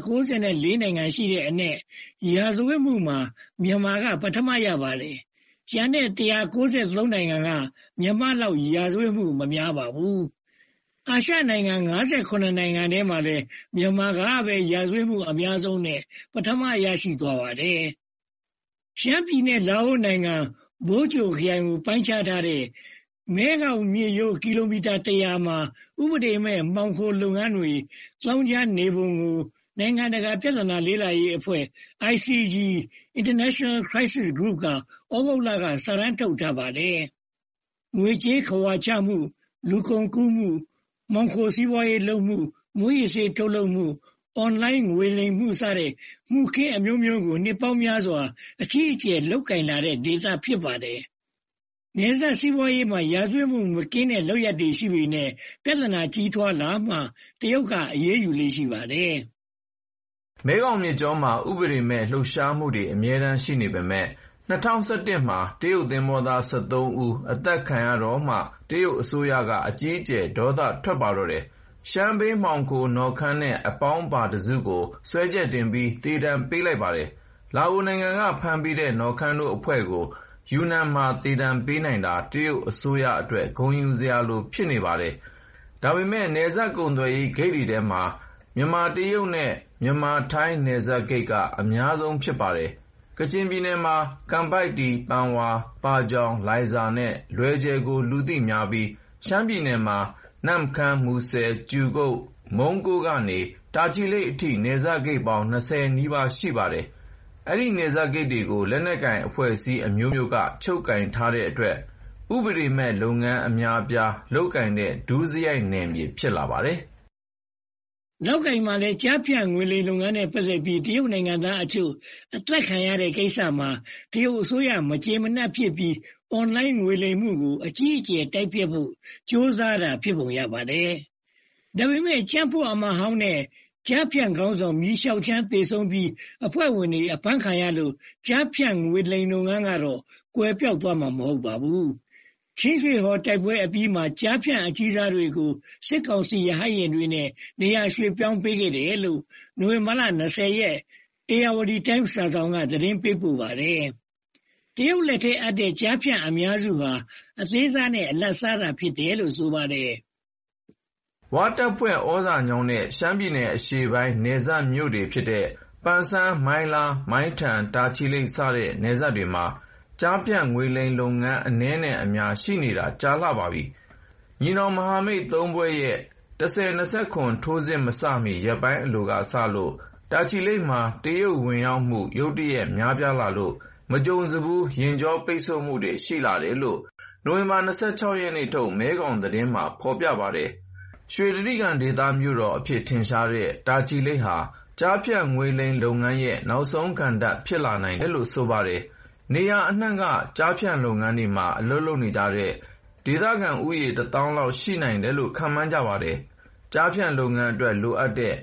194နိုင်ငံရှိတဲ့အနက်ရာဇဝတ်မှုမှာမြန်မာကပထမရပါတယ်။ကျန်တဲ့193နိုင်ငံကမြန်မာလောက်ရာဇဝတ်မှုမများပါဘူး။အာရှနိုင်ငံ58နိုင်ငံထဲမှာလည်းမြန်မာကပဲရာဇဝတ်မှုအများဆုံးနဲ့ပထမရရှိသွားပါတယ်။ရှမ်းပြည်နယ်လာအိုနိုင်ငံဘိုးကျိုခရိုင်ကိုပိုင်းခြားထားတဲ့မဲခေါင်မြစ်ရိုးကီလိုမီတာ100မှာဥပဒေမဲ့မှောင်ခိုလုပ်ငန်းတွေကြောင်းကြားနေပုံကိုနိုင်ငံတကာပြည်ထနာလေးလာရေးအဖွဲ့ ICG International Crisis Group ကဩဂုတ်လကစာရန်ထုတ်ထားပါတယ်။ငွေကြေးခဝါချမှုလူကုန်ကူးမှုမှောင်ခိုစီးပွားရေးလုပ်မှုမွေးရစေထုတ်လုပ်မှုအွန်လိုင်းငွေလိမ်မှုစတဲ့မှုခင်းအမျိုးမျိုးကိုနှစ်ပေါင်းများစွာအကြီးအကျယ်လုပ်ကင်လာတဲ့ဒေသဖြစ်ပါတယ်။နယ်စပ်စီးပွားရေးမှာရာဇဝတ်မှုမကင်းတဲ့လုပ်ရပ်တွေရှိပေနဲ့ပြဿနာကြီးထွားလာမှတရုတ်ကအရေးယူလေးရှိပါတယ်။မဲခေါင်မြစ်ကြောမှာဥပဒေမဲ့လှုပ်ရှားမှုတွေအမြဲတမ်းရှိနေပေမဲ့2011မှာတရုတ်သင်္ဘောသား73ဦးအသက်ခံရတော့မှတရုတ်အစိုးရကအကြီးအကျယ်ဒေါသထွက်ပါတော့တယ်။ရှမ်းဘိန်းမှောင်ခိုနော်ခမ်းနဲ့အပေါင်းပါတစုကိုစွဲချက်တင်ပြီးသေဒဏ်ပေးလိုက်ပါတယ်။လာအိုနိုင်ငံကဖမ်းပြီးတဲ့နော်ခမ်းတို့အဖွဲ့ကိုယူနန်မှာသေဒဏ်ပေးနိုင်တာတရုတ်အစိုးရအတွက်ဂုဏ်ယူစရာလိုဖြစ်နေပါတယ်။ဒါပေမဲ့နယ်စပ်ကုန်သွယ်ရေးဂိတ်တွေထဲမှာမြန်မာတရုတ်နဲ့မြန်မာထိုင်းနယ်စပ်ဂိတ်ကအများဆုံးဖြစ်ပါတယ်။ကချင်ပြည်နယ်မှာကန်ပိုက်တီ၊ပန်ဝါ၊ပါဂျောင်၊လိုင်ဇာနဲ့လွယ်ဂျယ်ကိုလူသိများပြီးရှမ်းပြည်နယ်မှာနမ့်ခမ်း၊မူဆယ်၊ကြူကုတ်၊မုံးကိုးကနေတာချီလိတ်အထိနယ်စပ်ဂိတ်ပေါင်း20နီးပါးရှိပါတယ်။အဲဒီနယ်စပ်ဂိတ်တွေကိုလက်နက်ကိုင်အဖွဲ့အစည်းအမျိုးမျိုးကချုပ်ကိုင်ထားတဲ့အတွက်ဥပဒေမဲ့လုပ်ငန်းအများအပြားလုပ်ကိုင်တဲ့ဒုစရိုက်နယ်မြေဖြစ်လာပါတယ်။နောက်ကိုင်မှာလည်းကြားဖြတ်ငွေလိမ်လုပ်ငန်းနဲ့ပတ်သက်ပြီးတရုတ်နိုင်ငံသားအချို့အသက်ခံရတဲ့ကိစ္စမှာတရုတ်အစိုးရမကျေမနပ်ဖြစ်ပြီးအွန်လိုင်းငွေလိမ်မှုကိုအကြီးအကျယ်တိုက်ဖျက်ဖို့ကြိုးစားတာဖြစ်ပုံရပါတယ်။ဒါပေမဲ့ကြံ့ဖို့အမဟောင်းနဲ့ကြားဖြတ်ခေါင်းဆောင်မြီးလျှောက်ချမ်းသေဆုံးပြီးအဖွဲ့ဝင်တွေအဖမ်းခံရလို့ကြားဖြတ်ငွေလိမ်လုပ်ငန်းကတော့ကွယ်ပြောက်သွားမှာမဟုတ်ပါဘူး။ချင်းရွှေဟော်တိုက်ပွဲအပြီးမှာကြားဖြတ်အကြီးစားတွေကိုစစ်ကောင်စီရဟတ်ယာဉ်တွေနဲ့နေရာရွှေ့ပြောင်းပေးခဲ့တယ်လို့နိုဝင်ဘာလ20ရက်ဧရာဝတီတိုင်းစာစောင်ကသတင်းပေးပို့ပါတယ်။တရုတ်လက်ထက်အပ်တဲ့ကြားဖြတ်အများစုဟာအသေးစားနဲ့အလတ်စားတာဖြစ်တယ်လို့ဆိုပါတယ်။ဝတပ်ဖွဲ့ဩဇာညောင်းတဲ့ရှမ်းပြည်နယ်အရှေ့ပိုင်းနယ်စပ်မြို့တွေဖြစ်တဲ့ပန်ဆန်း၊မိုင်းလား၊မိုင်းထန်၊တာချီလိတ်စတဲ့နယ်စပ်တွေမှာကြားဖြတ်ငွေလိမ်လုပ်ငန်းအနည်းနဲ့အများရှိနေတာကြာလှပါပြီ။ညီနောင်မဟာမိတ်သုံးဖွဲ့ရဲ့10-27ထိုးစစ်မစမီရက်ပိုင်းအလိုကစလို့တာချီလိတ်မှာတရုတ်ဝင်ရောက်မှုရုတ်တရက်များပြားလာလို့မကြုံစဖူးယာဉ်ကြောပိတ်ဆို့မှုတွေရှိလာတယ်လို့နိုဝင်ဘာ26ရက်နေ့ထုတ်မဲခေါင်သတင်းမှာဖော်ပြပါတယ်။ရွှေတြိဂံဒေသမြို့တော်အဖြစ်ထင်ရှားတဲ့တာချီလိတ်ဟာကြားဖြတ်ငွေလိမ်လုပ်ငန်းရဲ့နောက်ဆုံးကဏ္ဍဖြစ်လာနိုင်တယ်လို့ဆိုပါတယ်။နေရာအနှံ့ကကြားဖြတ်လုပ်ငန်းတွေမှာအလုပ်လုပ်နေကြတဲ့ဒေသခံဦးရေ1000လောက်ရှိနိုင်တယ်လို့ခန့်မှန်းကြပါတယ်။ကြားဖြတ်လုပ်ငန်းအတွက်လိုအပ်တဲ့တရုတ်နိုင်ငံသားတွေကိုလည်းတာချီလိတ်မှာပဲစုဆောင်းပါတယ်။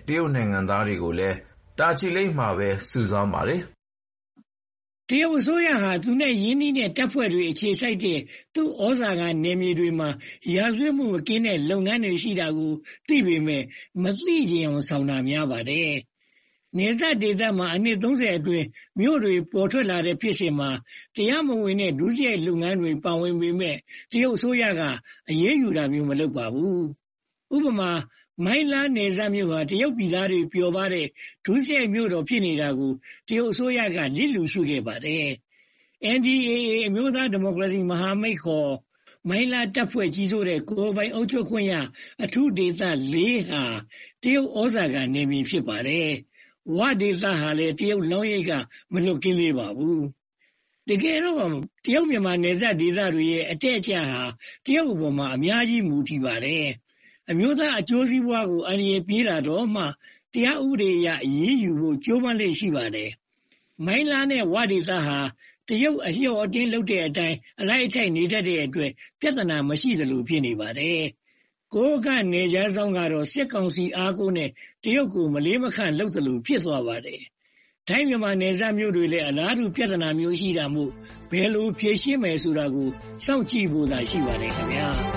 တရုတ်အစိုးရဟာသူနဲ့ရင်းနှီးတဲ့တပ်ဖွဲ့တွေအခြေစိုက်တဲ့သူ့ဩဇာကနယ်မြေတွေမှာရာဇဝတ်မှုမကင်းတဲ့လုပ်ငန်းတွေရှိတာကိုသိပေမဲ့မသိချင်အောင်ဆောင်တာများပါတယ်။နယ်စပ်ဒေသမှာအနှစ်30အတွင်းမြို့တွေပေါ်ထွက်လာတဲ့ဖြစ်စဉ်မှာတရားမဝင်တဲ့ဒုစရိုက်လုပ်ငန်းတွေပါဝင်ပေမဲ့တရုတ်အစိုးရကအရေးယူတာမျိုးမလုပ်ပါဘူး။ဥပမာမိုင်းလားနယ်စပ်မြို့ဟာတရုတ်ပြည်သားတွေပျော်ပါတဲ့ဒုစရိုက်မြို့တော်ဖြစ်နေတာကိုတရုတ်အစိုးရကလစ်လျူရှုခဲ့ပါတယ်။ NDAA အမျိုးသားဒီမိုကရေစီမဟာမိတ်ခေါ်မိုင်းလားတပ်ဖွဲ့ကြီးစိုးတဲ့ကိုယ်ပိုင်အုပ်ချုပ်ခွင့်ရအထူးဒေသ4ဟာတရုတ်ဩဇာကနယ်မြေဖြစ်ပါတယ်။ဝဒေသဟာလည်းတရုတ်လောင်းရိပ်ကမလွတ်ကင်းသေးပါဘူး။တကယ်တော့တရုတ်မြန်မာနယ်စပ်ဒေသတွေရဲ့အတက်အကျဟာတရုတ်အပေါ်မှာအများကြီးမူတည်ပါတယ်။အမျိုးသားအကျိုးစီးပွားကိုအန္တရာယ်ပြေးတာတော့မှတရားဥပဒေအရအရေးယူဖို့ကြိုးပမ်းလေ့ရှိပါတယ်။မိုင်းလားနဲ့ဝဒေသဟာတရုတ်အလျော့အတင်းလုပ်တဲ့အတိုင်းအလိုက်အထိုက်နေတတ်တဲ့အတွက်ပြဿနာမရှိသလိုဖြစ်နေပါတယ်။ကိုးကန့်နယ်ခြားစောင့်ကတော့စစ်ကောင်စီအားကိုးနဲ့တရုတ်ကိုမလေးမခန့်လုပ်သလိုဖြစ်သွားပါတယ်။ထိုင်းမြန်မာနယ်စပ်မြို့တွေလည်းအလားတူပြဿနာမျိုးရှိတာမို့ဘယ်လိုဖြေရှင်းမယ်ဆိုတာကိုစောင့်ကြည့်ဖို့သာရှိပါတယ်ခင်ဗျာ။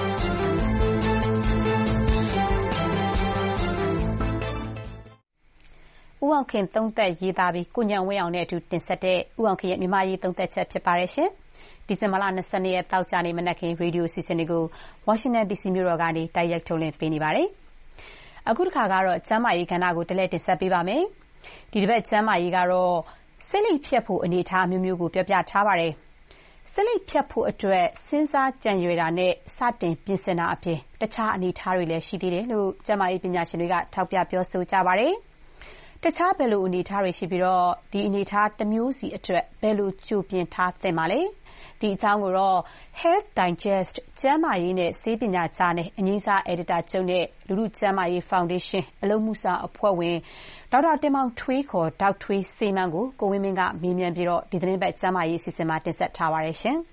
ဦးအောင်ခင်သုံးသက်ရေးသားပြီးကိုညံဝင်းအောင်နဲ့အတူတင်ဆက်တဲ့ဦးအောင်ခင်ရဲ့မြန်မာရေးသုံးသက်ချက်ဖြစ်ပါတယ်ရှင်။ဒီဇင်ဘာလ22ရက်တောက်ကြနေမနက်ခင်းရေဒီယိုစီစဉ်တွေကိုဝါရှင်တန် DC မြို့တော်ကနေတိုက်ရိုက်ထုတ်လွှင့်ပေးနေပါတယ်။အခုတစ်ခါကတော့ကျမ်းမာရေးကဏ္ဍကိုတလဲတင်ဆက်ပေးပါမယ်။ဒီတစ်ပတ်ကျမ်းမာရေးကတော့ဆေးလိပ်ဖြတ်ဖို့အနေအထားမျိုးကိုပြောပြထားပါတယ်။ဆေးလိပ်ဖြတ်ဖို့အတွက်စဉ်းစားကြံရွယ်တာနဲ့စတင်ပြင်ဆင်တာအပြင်တခြားအနေအထားတွေလည်းရှိသေးတယ်လို့ကျမ်းမာရေးပညာရှင်တွေကထောက်ပြပြောဆိုကြပါတယ်။တခြားဘယ်လိုအနေအထားတွေရှိပြီးတော့ဒီအနေအထားတစ်မျိုးစီအတွက်ဘယ်လိုကြိုပြင်ထားသင့်ပါလဲဒီအကြောင်းကိုတော့ Health Digest ကျန်းမာရေးနဲ့ဆေးပညာဂျာနယ်အငြိမ်းစား editor ချုပ်နဲ့လူထုကျန်းမာရေး Foundation အလုပ်မှုဆောင်အဖွဲ့ဝင်ဒေါက်တာတင်မောင်ထွေးခေါ်ဒေါက်ထွေးစေမန်းကိုကိုဝင်းမင်းကမေးမြန်းပြီးတော့ဒီသတင်းပတ်ကျန်းမာရေးအစီအစဉ်မှာတင်ဆက်ထားပါတယ်ရှင်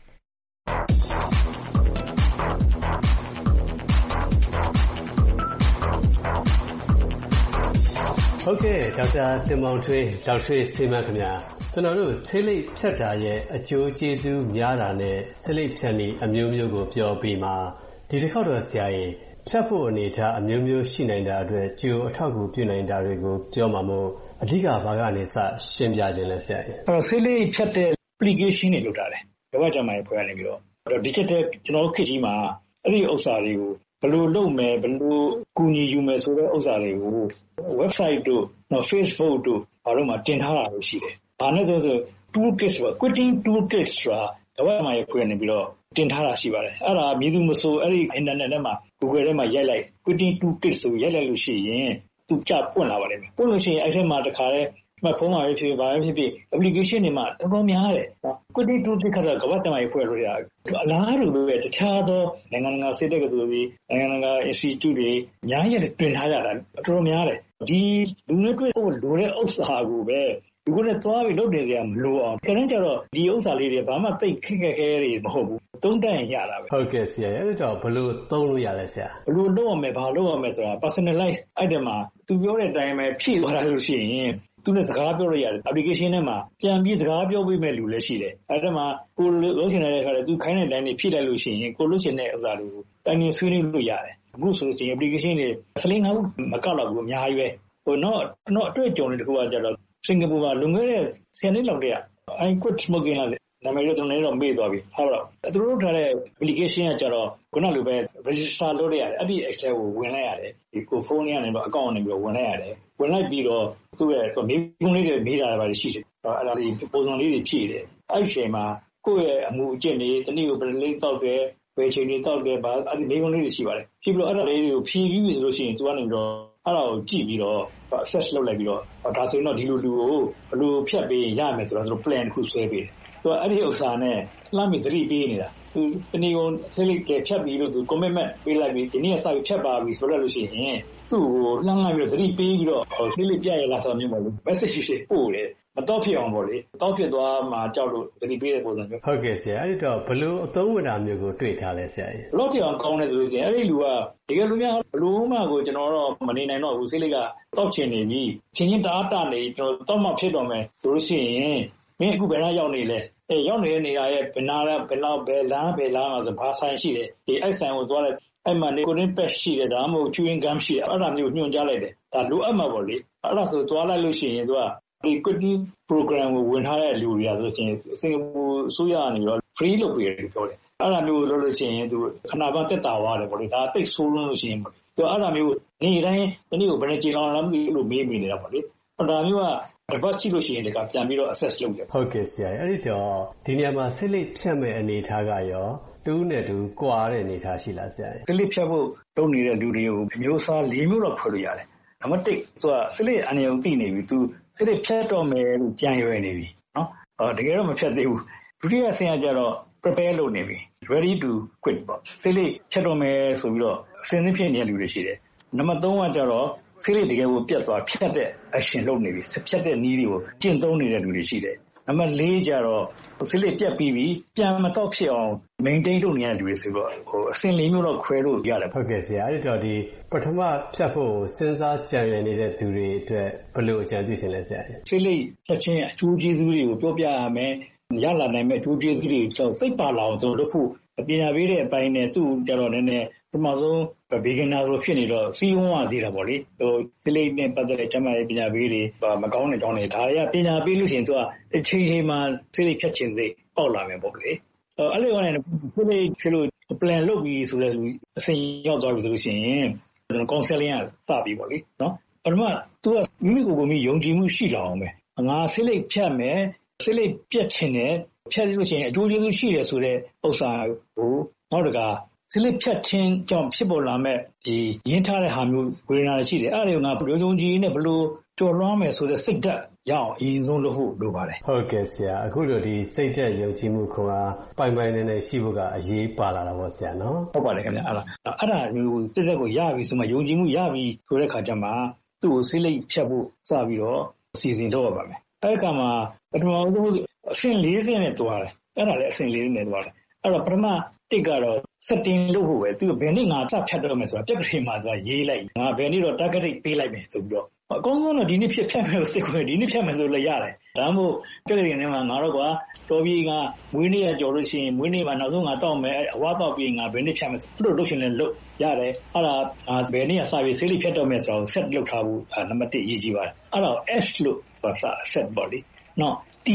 ဟုတ်ကဲ့ဒေါက်တာတင်မောင်ထွေးဒေါက်ထွေးစေမန်းခင်ဗျာကျွန်တော်တို့ဆေးလိပ်ဖြတ်တာရဲ့အကျိုးကျေးဇူးများတာနဲ့ဆေးလိပ်ဖြတ်နည်းအမျိုးမျိုးကိုပြောပြီးမှဒီတစ်ခေါက်တော့ဆရာကြီးဖြတ်ဖို့အနေထားအမျိုးမျိုးရှိနိုင်တာအတွက်ကြိုအထောက်အကူပြုနိုင်တာတွေကိုပြောမှာမို့အဓိကဘာကနေစရှင်းပြခြင်းလဲဆရာကြီးအဲ့တော့ဆေးလိပ်ဖြတ်တဲ့ application တွေလုပ်ထားတယ်ကမ္ဘာ့ကျန်းမာရေးဖွဲ့ကနေပြီးတော့ digital ကျွန်တော်တို့ခေတ်ကြီးမှာအဲ့ဒီဥစ္စာတွေကိုဘယ်လိုလုပ်မယ်ဘယ်လိုကူညီယူမယ်ဆိုတဲ့ဥစ္စာတွေကို website တို့ Facebook တို့ဘာလို့မှတင်ထားတာလို့ရှိတယ်။ဘာနဲ့ဆို toolkits ပေါ့ quitting toolkits ဆိုတာကမ္ဘာ့မှာဖွင့်နေပြီးတော့တင်ထားတာရှိပါတယ်။အဲ့ဒါမြည်သူမဆိုအဲ့ဒီ internet ထဲမှာ Google ထဲမှာရိုက်လိုက် quitting toolkits ဆိုရိုက်လိုက်လို့ရှိရင်သူကြပွင့်လာပါလိမ့်မယ်။ပွင့်လို့ရှိရင်အဲ့ထဲမှာတခါလဲsmartphone မှာဖြစ်ဘာပဲဖြစ် application တွေမှာတော်တော်များတယ်နော် quitting toolkit ကတော့ကမ္ဘာ့ကျန်းမာရေးဖွဲ့လို့ရအလားတူပဲတခြားသောနိုင်ငံတကာစစ်တပ်ကသူတွေနိုင်ငံတကာ institute တွေအများကြီးတွင်ထားကြတာတော်တော်များတယ်ဒီလူနဲ့တွေ့ဖို့လိုတဲ့ဥစ္စာကိုပဲဒီကုနဲ့သွားပြီးလုပ်နေကြမလို့အောင်ခရင်ကျတော့ဒီဥစ္စာလေးတွေဘာမှသိခက်ခဲတွေမဟုတ်ဘူးသုံးတန်ရတာပဲဟုတ်ကဲ့ဆရာအဲ့တော့ဘယ်လိုသုံးလို့ရလဲဆရာဘယ်လိုလုပ်ရမလဲဘာလုပ်ရမလဲဆိုတာ personalize အဲ့ဒီမှာသူပြောတဲ့အတိုင်းပဲဖြည့်သွားတာလို့ရှိရင်သူနဲ့စကားပြောလို့ရတယ် application ထဲမှာပြန်ပြီးစကားပြောပေးမဲ့လူလည်းရှိတယ်အဲ့ဒါမှကိုလုပ်ချင်တဲ့ခါကျသူခိုင်းတဲ့အတိုင်းဖြည့်လိုက်လို့ရှိရင်ကိုလုပ်ချင်တဲ့ဥစ္စာတွေကိုတိုင်နေဆွေးနွေးလို့ရတယ်အခုဆိုရင် application တွေစလင်းငါ့မကောက်တော့ဘူးအများကြီးပဲဟိုတော့အတွေ့အကြုံတွေတခုကကြတော့စင်ကာပူမှာလွန်ခဲ့တဲ့10နှစ်လောက်တည်းက I quit smoking လာတယ်နာမည်တော့လည်းတော့မေ့သွားပြီဟုတ်တော့သူတို့ထားတဲ့ application ကကြတော့ခုနလိုပဲ register လုပ်ရရတယ်အဲ့ဒီ access ကိုဝင်လိုက်ရတယ်ဒီကိုဖုန်းကနေတော့ account ကနေပြီးတော့ဝင်လိုက်ရတယ်ဝင်လိုက်ပြီးတော့သူ့ရဲ့မေးခွန်းလေးတွေမေးတာပါရှိတယ်အဲ့ဒါလေးပုံစံလေးတွေဖြည့်တယ်အဲ့ဒီအချိန်မှာကိုယ့်ရဲ့အမှုအကျင့်တွေတနည်းကိုဘယ်လေးတောက်တယ်ဘယ်ချိန်တွေတောက်တယ်ဗာအဲ့ဒီမေးခွန်းလေးတွေရှိပါတယ်ဖြည့်ပြီးတော့အဲ့ဒါလေးတွေကိုဖြည့်ပြီးပြီဆိုလို့ရှိရင်သူကနေပြီးတော့အဲ့ဒါကိုကြည့်ပြီးတော့ assess လုပ်လိုက်ပြီးတော့ဒါဆိုရင်တော့ဒီလိုလူကိုဘယ်လိုဖြတ်ပေးရမယ်ဆိုတော့သူတို့ plan တစ်ခုဆွဲပေးတယ်သူကအဲ့ဒီဥစ္စာနဲ့လှမ်းပြီးသတိပေးနေတာသူတနည်းကိုဆေးလိပ်ကဖြတ်ပြီးလို့သူ commitment ပေးလိုက်ပြီးဒီနေ့စပြီးဖြတ်ပါပြီဆိုတော့လို့ရှိရင်သူ့ကိုလှမ်းလိုက်ပြီးတော့သတိပေးပြီးတော့ဆေးလိပ်ပြရလားဆိုတော့မျိုးပေါ့လို့ message ရှိပို့တယ်မတော့ဖြစ်အောင်ပေါ့လေတော့ဖြစ်သွားမှကြောက်လို့သတိပေးတဲ့ပုံစံမျိုးဟုတ်ကဲ့ဆရာအဲ့တော့ဘလို့အသုံးဝင်တာမျိုးကိုတွေ့ထားလဲဆရာကြီးဘလို့ပြောင်းကောင်းတယ်ဆိုလို့ချင်းအဲ့ဒီလူကတကယ်လို့များဘလို့မှကိုကျွန်တော်တော့မနေနိုင်တော့ဘူးဆေးလိပ်ကတောက်ချင်နေပြီချင်းချင်းတအားတနေကျွန်တော်တော့မှဖြစ်တော့မယ်ဆိုလို့ရှိရင်မင်းအခုဘယ်နှရောက်နေလဲရောက်နေတဲ့နေရာရဲ့ဘယ်နာဘယ်လောက်ဘယ်လမ်းဆိုဘာဆိုင်ရှိတယ်အဲ့ဆိုင်ကိုသွားလိုက်အဲ့မှာ nicotine patch ရှိတယ်ဒါမှမဟုတ် chewing gum ရှိတယ်အဲ့ဒါမျိုးညွှန်ကြားလိုက်တယ်ဒါလိုအပ်မှာပေါ့လေအဲ့ဒါဆိုသွားလိုက်လို့ရှိရင်သူကဒီ quitting program ကိုဝင်ထားတဲ့လူတွေကဆိုရင်စင်ကာပူအစိုးရကနေတော့ free လုပ်ပေးတယ်ပြောတယ်အဲ့ဒါမျိုးလုပ်လို့ရှိရင်သူခဏမှတက်တာသွားတယ်ပေါ့လေဒါသိဆိုးလို့ရှိရင်သူအဲ့ဒါမျိုးနေတိုင်းဒီနေ့ကိုဘယ်နဲ့ကြေလောင်လာမသိလို့မေးမိနေတာပေါ့လေဒါမျိုးကတပတ်ရှိလို့ရှိရင်တကပြန်ပြီးတော့ assess လုပ်တယ်ဟုတ်ကဲ့ဆရာအဲ့ဒီတော့ဒီနေရာမှာဆေးလိပ်ဖြတ်မဲ့အနေထားကရောတူးနဲ့တူကွာတဲ့အနေထားရှိလားဆရာဆေးလိပ်ဖြတ်ဖို့လုပ်နေတဲ့လူတွေကိုမျိုးစား၄မျိုးတော့ဖွဲ့လို့ရတယ်နံပါတ်1သူကဆေးလိပ်အနေနဲ့သိနေပြီသူဆေးလိပ်ဖြတ်တော့မယ်လို့ကြံရွယ်နေပြီနော်တကယ်တော့မဖြတ်သေးဘူးဒုတိယဆင်ကကြတော့ prepare လုပ်နေပြီ ready to quit ပေါ့ဆေးလိပ်ဖြတ်တော့မယ်ဆိုပြီးတော့အစဉ်သင့်ဖြစ်နေတဲ့လူတွေရှိတယ်နံပါတ်3ကကြတော့ဆေးလိပ်တကယ်ကိုပြတ်သွားဖြတ်တဲ့ action လုပ်နေပြီဖြတ်တဲ့နည်းတွေကိုကျင့်သုံးနေတဲ့လူတွေရှိတယ်နံပါတ်4ကျတော့ဆေးလိပ်ပြတ်ပြီးပြီပြန်မတော့ဖြစ်အောင် maintain လုပ်နေတဲ့လူတွေဆိုတော့အစဉ်၄မျိုးတော့ခွဲလို့ရတယ်ဟုတ်ကဲ့ဆရာအဲ့တော့ဒီပထမဖြတ်ဖို့စဉ်းစားကြံရနေတဲ့သူတွေအတွက်ဘယ်လိုအကြံပြုရှင်လဲဆရာဆေးလိပ်ဖြတ်ခြင်းအကျိုးကျေးဇူးတွေကိုပြောပြရမယ်ရလာနိုင်မဲ့အကျိုးကျေးဇူးတွေကြောင့်စိတ်ပါလာအောင်လုပ်ဖို့ပညာပေးတဲ့အပိုင်းနဲ့သူ့ကြတော့နည်းနည်းပထမဆုံး beginner လို့ဖြစ်နေတော့စီးဝန်းဝသေးတာပေါ့လေဆေးလိပ်နဲ့ပတ်သက်တဲ့ကျန်းမာရေးပညာပေးတွေမကောင်းတဲ့ကြောင်းတွေဒါတွေကပညာပေးလို့ရှိရင်သူကအချိန်ချိန်မှာဆေးလိပ်ဖြတ်ခြင်းစိတ်ပေါက်လာမယ်ပေါ့လေအဲ့လိုနဲ့ဆေးလိပ်ဖြတ်လို့ plan လုပ်ပြီးဆိုတဲ့လူအစဉ်ရောက်သွားပြီဆိုလို့ရှိရင် counseling ကစပြီးပေါ့လေနော်ပထမသူကမိမိကိုယ်ကိုယ်မိယုံကြည်မှုရှိလာအောင်ပဲငါဆေးလိပ်ဖြတ်မယ်ဆေးလိပ်ပြတ်ခြင်းနဲ့ဖြတ်လို့ရှိရင်အကျိုးကျေးဇူးရှိတယ်ဆိုတဲ့ဥစ္စာကိုနောက်တကဆေးလိပ်ဖြတ်ခြင်းကြောင့်ဖြစ်ပေါ်လာမဲ့ဒီရင်းထားတဲ့ဟာမျိုးဝေဒနာတွေရှိတယ်အဲ့ဒါကိုငါဘယ်လိုယုံကြည်နဲ့ဘယ်လိုကျော်လွှားမယ်ဆိုတဲ့စိတ်ဓာတ်ရအောင်အရင်ဆုံးလုပ်ဖို့လိုပါတယ်ဟုတ်ကဲ့ဆရာအခုလိုဒီစိတ်ဓာတ်ယုံကြည်မှုခွန်အားပိုင်ပိုင်နေနေရှိဖို့ကအရေးပါလာတာပေါ့ဆရာနော်ဟုတ်ပါတယ်ခင်ဗျအဲ့ဒါမျိုးစိတ်ဓာတ်ကိုရပြီဆိုမှယုံကြည်မှုရပြီဆိုတဲ့ခါကျမှသူ့ကိုဆေးလိပ်ဖြတ်ဖို့စပြီးတော့အစီအစဉ်လုပ်ရပါမယ်အဲ့ကမှပထမဆုံးအဆင့်၄ဆင့်နဲ့တွားတယ်အဲ့ဒါလည်းအဆင့်၄ဆင့်နဲ့တွားတယ်အဲ့တော့ပထမတစ်ကတော့ setting လုပ်ဖို့ပဲသူဘယ်နေ့ငါစဖြတ်တော့မယ်ဆိုတာပြက်ကလေးမှာသူကရေးလိုက်ငါဘယ်နေ့တော့ target date ပေးလိုက်မယ်ဆိုပြီးတော့အကောင်းဆုံးတော့ဒီနေ့ဖြတ်မယ်လို့စိတ်ခွဲဒီနေ့ဖြတ်မယ်ဆိုလည်းရတယ်ဒါမှမဟုတ်ပြက်ကလေးထဲမှာငါတော့ကွာတော်ပြီကမွေးနေ့ကကြော်လို့ရှိရင်မွေးနေ့မှာနောက်ဆုံးငါတောက်မယ်အဝါတောက်ပြီးငါဘယ်နေ့ဖြတ်မယ်ဆိုအဲ့လိုလုပ်ရှင်လည်းလုပ်ရတယ်အဲ့ဒါဘယ်နေ့ကစပြီးဆေးလိပ်ဖြတ်တော့မယ်ဆိုတော့ set လုပ်ထားဖို့နံပါတ်1ရေးကြည့်ပါတယ်အဲ့တော့ S လို့ဆိုတာ set ပေါ့လေနော် T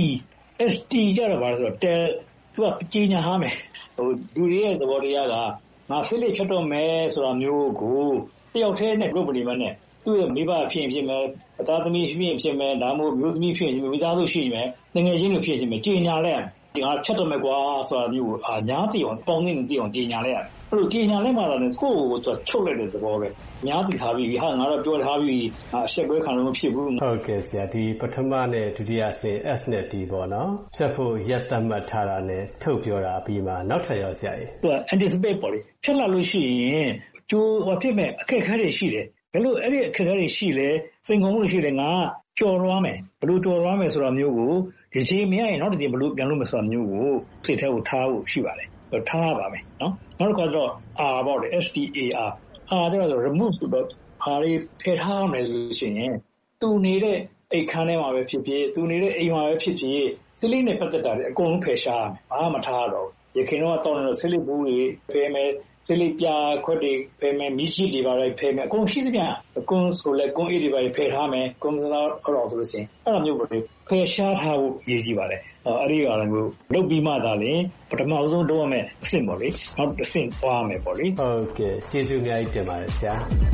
ST ကြတော့ပါဆိုတော့ tell သူကကြီးညာဟာမယ်လူတွေရဲ့သဘောတရားကငါဆေးလိပ်ဖြတ်တော့မယ်ဆိုတာမျိုးကိုတယောက်တည်းနဲ့ group နေမှနဲ့သူ့ရဲ့မိဘဖြစ်မယ်အသားသမီးဖြစ်မယ်ဒါမှမဟုတ်မျိုးသမီးဖြစ်ရင်မိသားစုရှိမယ်ငငယ်ချင်းတွေဖြစ်ရင်ကြီးညာလိုက်ဒီငါဖြတ်တော့မယ်ကွာဆိုတာမျိုးကိုညားသိအောင်ပေါင်းနေသိအောင်ကြီးညာလိုက်ရတယ်အဲ့လိုကြီးညာလိုက်မှတော့ကိုယ့်ကိုချုပ်လိုက်တဲ့သဘောပဲညားသိထားပြီးဟာငါတော့ပြောထားပြီးအဆက်ကွဲခံလို့မဖြစ်ဘူးဟုတ်ကဲ့ဆရာဒီပထမနဲ့ဒုတိယဆင့် S နဲ့ D ပေါ့နော်ဖြတ်ဖို့ရက်သတ်မှတ်ထားတာနဲ့ထုတ်ပြောတာပြီးမှနောက်ထပ်ရောဆရာကြီးသူက anticipate ပေါ့လေဖြတ်လာလို့ရှိရင်ကျိုးဟောဖြစ်မဲ့အခက်အခဲတွေရှိတယ်ဘယ်လိုအဲ့ဒီအခက်အခဲတွေရှိလဲစိန်ခေါ်မှုတွေရှိတယ်ငါကြော်လွှားမယ်ဘယ်လိုကြော်လွှားမယ်ဆိုတာမျိုးကိုဒီချိန်မရရင်နောက်တစ်ချိန်ဘယ်လိုပြန်လုပ်မယ်ဆိုတာမျိုးကိုစိတ်ထဲကိုထားဖို့ရှိပါတယ်ထားရပါမယ်နော်နောက်တစ်ခါတော့ R ပေါ့လေ STAR R တော့ remove ဆိုတော့ဟာလေးဖယ်ထားမယ်လို့ရှိရင်သူနေတဲ့အိတ်ခမ်းထဲမှာပဲဖြစ်ဖြစ်သူနေတဲ့အိမ်မှာပဲဖြစ်ဖြစ်ဆေးလိပ်နဲ့ပတ်သက်တာတွေအကုန်လုံးဖယ်ရှားရမယ်ဘာမှမထားတော့ရခင်တော့တောင်းနေတဲ့ဆေးလိပ်ဘူးတွေဖယ်မယ်ဆေးလိပ်ပြာခွက်တွေဖယ်မယ်မြစ်ကြီးတွေပါလိုက်ဖယ်မယ်အကုန်ရှိသမျှအကုန်ဆိုလဲကွန်အေးတွေပါဖယ်ထားမယ်ကွန်ပျူတာအော်ဆိုလို့ရှိရင်အဲ့လိုမျိုးပဲဖယ်ရှားထားဖို့ရည်ကြီးပါတယ်အဲ့ဒီအရာမျိုးလုပ်ပြီးမှသာလေပထမဆုံးလုပ်ရမယ်အဆင့်ပေါ့လေနောက်တစ်ဆင့်သွားမယ်ပေါ့လေဟုတ်ကဲ့ကျေးဇူးအများကြီးတင်ပါတယ်ဆရာ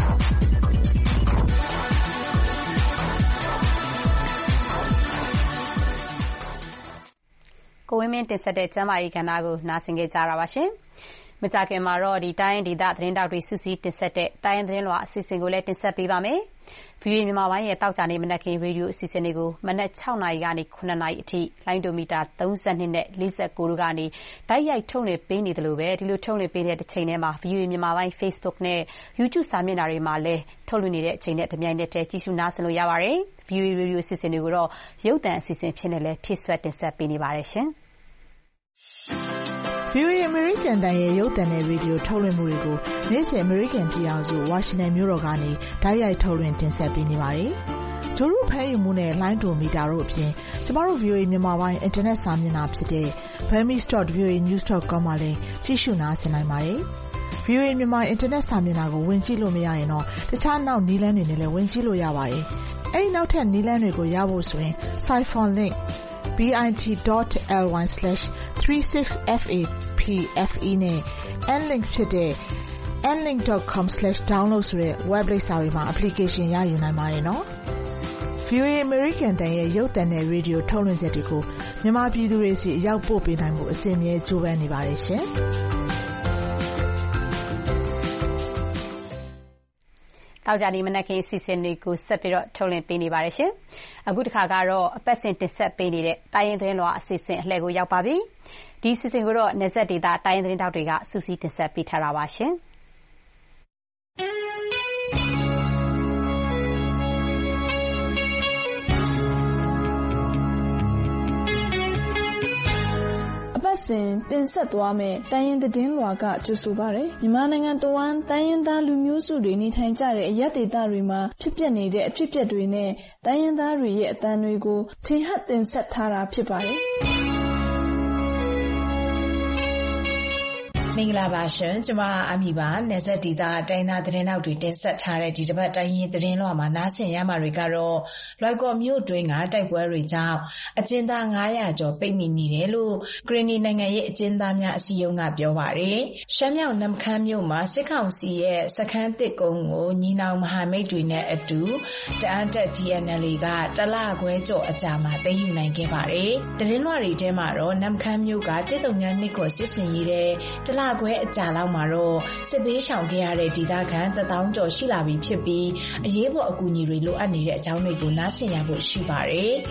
ကိုဝင်းမင်းတင်ဆက်တဲ့ကျမ်းမာရေးကဏ္ဍကိုနားဆင်ကြရပါရှင်။မကြာခင်မှာတော့တိုင်းဒေသသတင်းတောက်တွေစုစည်းတင်ဆက်တဲ့တိုင်းသတင်းလွှာအစီအစဉ်ကိုလည်းတင်ဆက်ပေးပါမယ်။ VOA မြန်မာပိုင်းရဲ့တောက်ကြနေမနက်ခင်းရေဒီယိုအစီအစဉ်တွေကိုမနက်6နာရီကနေ9နာရီအထိလိုင်းဒိုမီတာ32နဲ့49တို့ကနေတိုက်ရိုက်ထုတ်လွှင့်ပေးနေတယ်လို့ပဲဒီလိုထုတ်လွှင့်ပေးတဲ့တစ်ချိန်တည်းမှာ VOA မြန်မာပိုင်း Facebook နဲ့ YouTube စာမျက်နှာတွေမှာလည်းထုတ်လွှင့်နေတဲ့အချိန်နဲ့တပြိုင်နက်တည်းကြည့်ရှုနားဆင်လို့ရပါတယ်။ VOA ရေဒီယိုအစီအစဉ်တွေကိုတော့ရုပ်သံအစီအစဉ်ဖြစ်နေလဲဖြည့်ဆွတ်တင်ဆက်ပေးနေပါတယ်ရှင်။ VOA American တန်ရဲ့ရုပ်သံနဲ့ရေဒီယိုထုတ်လွှင့်မှုတွေကိုနေ့စဉ် American ပြည်အောင်စု Washington မြို့တော်ကနေတိုက်ရိုက်ထုတ်လွှင့်တင်ဆက်ပေးနေပါတယ်။ဂျိုရုဖမ်းယူမှုနဲ့လိုင်းဒိုမီတာတို့အပြင်ကျမတို့ VOA မြန်မာပိုင်းအင်တာနက်စာမျက်နှာဖြစ်တဲ့ burmese.voanews.com မှာလည်းကြည့်ရှုနားဆင်နိုင်ပါတယ်။ VOA မြန်မာအင်တာနက်စာမျက်နှာကိုဝင်ကြည့်လို့မရရင်တော့တခြားနောက်နည်းလမ်းတွေနဲ့လည်းဝင်ကြည့်လို့ရပါတယ်။အဲဒီနောက်ထပ်နည်းလမ်းတွေကိုရဖို့ဆိုရင် Siphon link bit.ly/36fapfe နဲ့ nlink ဖြစ်တဲ့ nlink.com/download ဆိုတဲ့ web လိပ်စာတွေမှာ application ရယူနိုင်ပါတယ်နော်။ VOA American တန်ရဲ့ရုပ်သံနဲ့ရေဒီယိုထုတ်လွှင့်ချက်တွေကိုမြန်မာပြည်သူတွေစီအရောက်ပို့ပေးနိုင်မှုအစဉ်အမြဲကြိုးပမ်းနေပါတယ်ရှင်။တောက်ကြနေမနက်ခင်းစီစဉ်တွေကိုဆက်ပြီးတော့ထုတ်လွှင့်ပေးနေပါတယ်ရှင်။အခုတစ်ခါကတော့အပတ်စဉ်တင်ဆက်ပေးနေတဲ့တိုင်းရင်းသတင်းလွှာအစီအစဉ်အလှည့်ကိုရောက်ပါပြီ။ဒီအစီအစဉ်ကိုတော့နယ်စပ်ဒေသတိုင်းရင်းသတင်းတောက်တွေကစူးစီးတင်ဆက်ပေးထားတာပါရှင်။စဉ်တင်ဆက်သွားမယ့်တိုင်းရင်းသတင်းလွှာကကြိုဆိုပါရယ်မြန်မာနိုင်ငံတဝန်းတိုင်းရင်းသားလူမျိုးစုတွေနေထိုင်ကြတဲ့အရပ်ဒေသတွေမှာဖြစ်ပျက်နေတဲ့အဖြစ်အပျက်တွေနဲ့တိုင်းရင်းသားတွေရဲ့အသံတွေကိုထင်ဟပ်တင်ဆက်ထားတာဖြစ်ပါတယ်မင်္ဂလာပါရှင်ကျမအမီပါနယ်စပ်ဒေသတိုင်းသားသတင်းတောက်တွေတင်ဆက်ထားတဲ့ဒီတစ်ပတ်တိုင်းရင်းသတင်းလွှာမှာနားဆင်ရမှာတွေကတော့လွိုက်ကော်မြို့တွင်းကတိုက်ပွဲတွေကြောင့်အကျဉ်းသား900ကျော်ပိတ်မိနေတယ်လို့ဂရနီနိုင်ငံရဲ့အကျဉ်းသားများအစည်းအရုံးကပြောပါတယ်ရှမ်းမြောက်နမခမ်းမြို့မှာစစ်ကောင်စီရဲ့စခန်းတစ်ကုန်းကိုညီနောင်မဟာမိတ်တွေနဲ့အတူတအန်းတက် DNL ကတလခွဲကျော်အကြာမှာသိမ်းယူနိုင်ခဲ့ပါတယ်သတင်းလွှာတွေထဲမှာတော့နမခမ်းမြို့က132ခုစစ်စင်ရေးတဲ့တလခွဲအကြာလောက်မှာတော့စစ်ဘေးရှောင်ခဲ့ရတဲ့ဒေသခံ1000ကျော်ရှိလာပြီဖြစ်ပြီးအရေးပေါ်အကူအညီတွေလိုအပ်နေတဲ့အကြောင်းတွေကိုနားဆင်ရဖို့ရှိပါတယ်။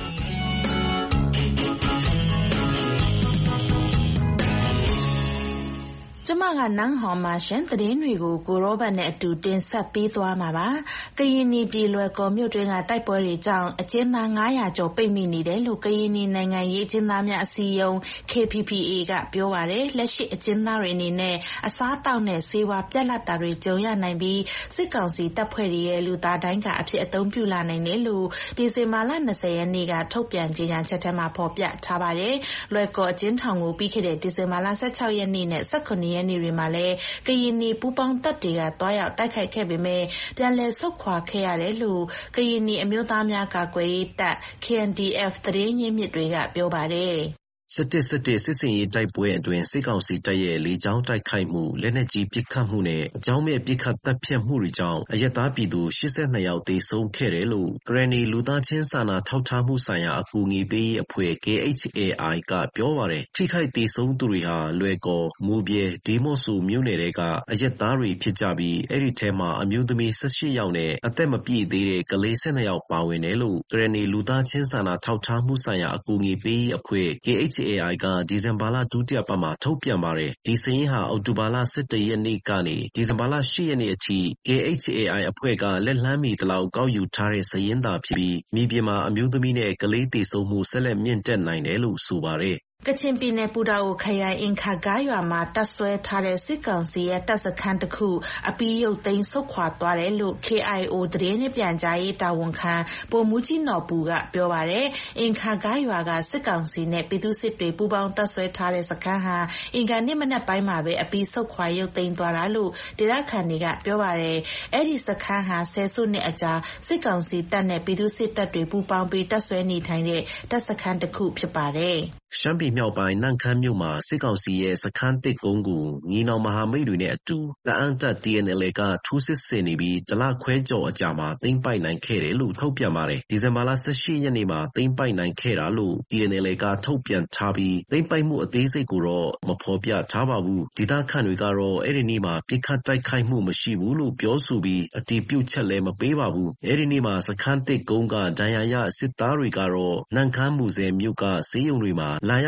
ကျမကနန်းဟော်မှာရှင်သတင်းတွေကိုကိုရောဘတ်နဲ့အတူတင်ဆက်ပေးသွားမှာပါ။ကရင်ပြည်လွယ်ကော်မြို့တွင်းကတိုက်ပွဲတွေကြောင့်အကျဉ်းသား900ကျော်ပိတ်မိနေတယ်လို့ကရင်နိုင်ငံရေးအကျဉ်းသားများအစည်းအရုံး KPPA ကပြောပါတယ်။လက်ရှိအကျဉ်းသားတွေအနေနဲ့အစားတောက်နဲ့ဆေးဝါးပြတ်လတ်တာတွေကြုံရနိုင်ပြီးစစ်ကောင်စီတပ်ဖွဲ့တွေရဲ့လူသားတိုင်းကအဖြစ်အသုံးပြုလာနိုင်တယ်လို့ဒီဇင်ဘာလ20ရက်နေ့ကထုတ်ပြန်ကြေညာချက်ထဲမှာဖော်ပြထားပါတယ်။လွယ်ကော်အကျဉ်းထောင်ကိုပြီးခဲ့တဲ့ဒီဇင်ဘာလ16ရက်နေ့နဲ့18ရက်နေ့တွေမှာလည်းကရင်နီပူပေါင်းတပ်တွေကတွားရောက်တိုက်ခိုက်ခဲ့ပေမဲ့ပြန်လည်ဆုတ်ခွာခဲ့ရတယ်လို့ကရင်နီအမျိုးသားများကာကွယ်ရေးတပ် KNDF သတင်းရင်းမြစ်တွေကပြောပါတယ်စစ်စင်ရေးတိုက်ပွဲအတွင်းစစ်ကောင်စီတပ်ရဲ့လေကြောင်းတိုက်ခိုက်မှုလက်နက်ကြီးပစ်ခတ်မှုနဲ့အကြောင်းမဲ့ပစ်ခတ်တပ်ဖြတ်မှုတွေကြောင့်အရက်သားပြည်သူ82ယောက်သေဆုံးခဲ့တယ်လို့ဂရနီလူသားချင်းစာနာထောက်ထားမှုဆိုင်ရာအကူအညီပေးရေးအဖွဲ့ KHAI ကပြောပါတယ်ထိခိုက်သေဆုံးသူတွေဟာလွယ်ကော်မူပြဲဒီမော့ဆူမြို့နယ်တွေကအရက်သားတွေဖြစ်ကြပြီးအဲ့ဒီထဲမှာအမျိုးသမီး18ယောက်နဲ့အသက်မပြည့်သေးတဲ့ကလေး12ယောက်ပါဝင်တယ်လို့ဂရနီလူသားချင်းစာနာထောက်ထားမှုဆိုင်ရာအကူအညီပေးရေးအဖွဲ့ KHAI ကဒီဇင်ဘာလဒုတိယပတ်မှာထုတ်ပြန်ပါတယ်ဒီစရင်ဟာအောက်တိုဘာလ17ရက်နေ့ကနေဒီဇင်ဘာလ8ရက်နေ့အထိ KHAI အဖွဲ့ကလက်လှမ်းမီတလောက်ကောက်ယူထားတဲ့စရင်သာဖြစ်ပြီးမြေပြင်မှာအမျိုးသမီးနဲ့ကလေးသေဆုံးမှုဆက်လက်မြင့်တက်နိုင်တယ်လို့ဆိုပါတယ်ကချင်ပြည်နယ်ပူတာအိုခရိုင်အင်ခါကားရွာမှာတပ်ဆွဲထားတဲ့စစ်ကောင်စီရဲ့တပ်စခန်းတစ်ခုအပီးရုပ်သိမ်းဆုတ်ခွာသွားတယ်လို့ KIO သတင်းနှင့်ပြန်ကြားရေးတာဝန်ခံဗိုလ်မှူးကြီးနော်ပူကပြောပါတယ်။အင်ခါကားရွာကစစ်ကောင်စီနဲ့ပြည်သူ့စစ်တွေပူးပေါင်းတပ်ဆွဲထားတဲ့စခန်းဟာအင်ခါနေ့မနက်ပိုင်းမှာပဲအပီးဆုတ်ခွာရုပ်သိမ်းသွားတာလို့ဒေသခံတွေကပြောပါတယ်။အဲ့ဒီစခန်းဟာဆယ်စုနှစ်အကြာစစ်ကောင်စီတပ်နဲ့ပြည်သူ့စစ်တပ်တွေပူးပေါင်းပြီးတပ်ဆွဲနေထိုင်တဲ့တပ်စခန်းတစ်ခုဖြစ်ပါတယ်။ရှမ်းပြည်မြောက်ပိုင်းနန့်ခမ်းမြို့မှာစစ်ကောင်စီရဲ့စခန်းတစ်ကုန်းကိုညီနောင်မဟာမိတ်တွေနဲ့အတူတအန်းတပ် DNL ကထိုးစစ်ဆင်နေပြီးတလခွဲကျော်အကြာမှာသိမ်းပိုက်နိုင်ခဲ့တယ်လို့ထုတ်ပြန်ပါတယ်။ဒီဇင်ဘာလ18ရက်နေ့မှာသိမ်းပိုက်နိုင်ခဲ့တာလို့ DNL ကထုတ်ပြန်ထားပြီးသိမ်းပိုက်မှုအသေးစိတ်ကိုတော့မဖော်ပြထားပါဘူး။ဒေသခံတွေကတော့အဲ့ဒီနေ့မှာပြစ်ခတ်တိုက်ခိုက်မှုမရှိဘူးလို့ပြောဆိုပြီးအတည်ပြုချက်လည်းမပေးပါဘူး။အဲ့ဒီနေ့မှာစခန်းတစ်ကုန်းကဒဏ်ရာရစစ်သားတွေကတော့နန့်ခမ်းမူဆယ်မြို့ကဆေးရုံတွေမှာလာရောက်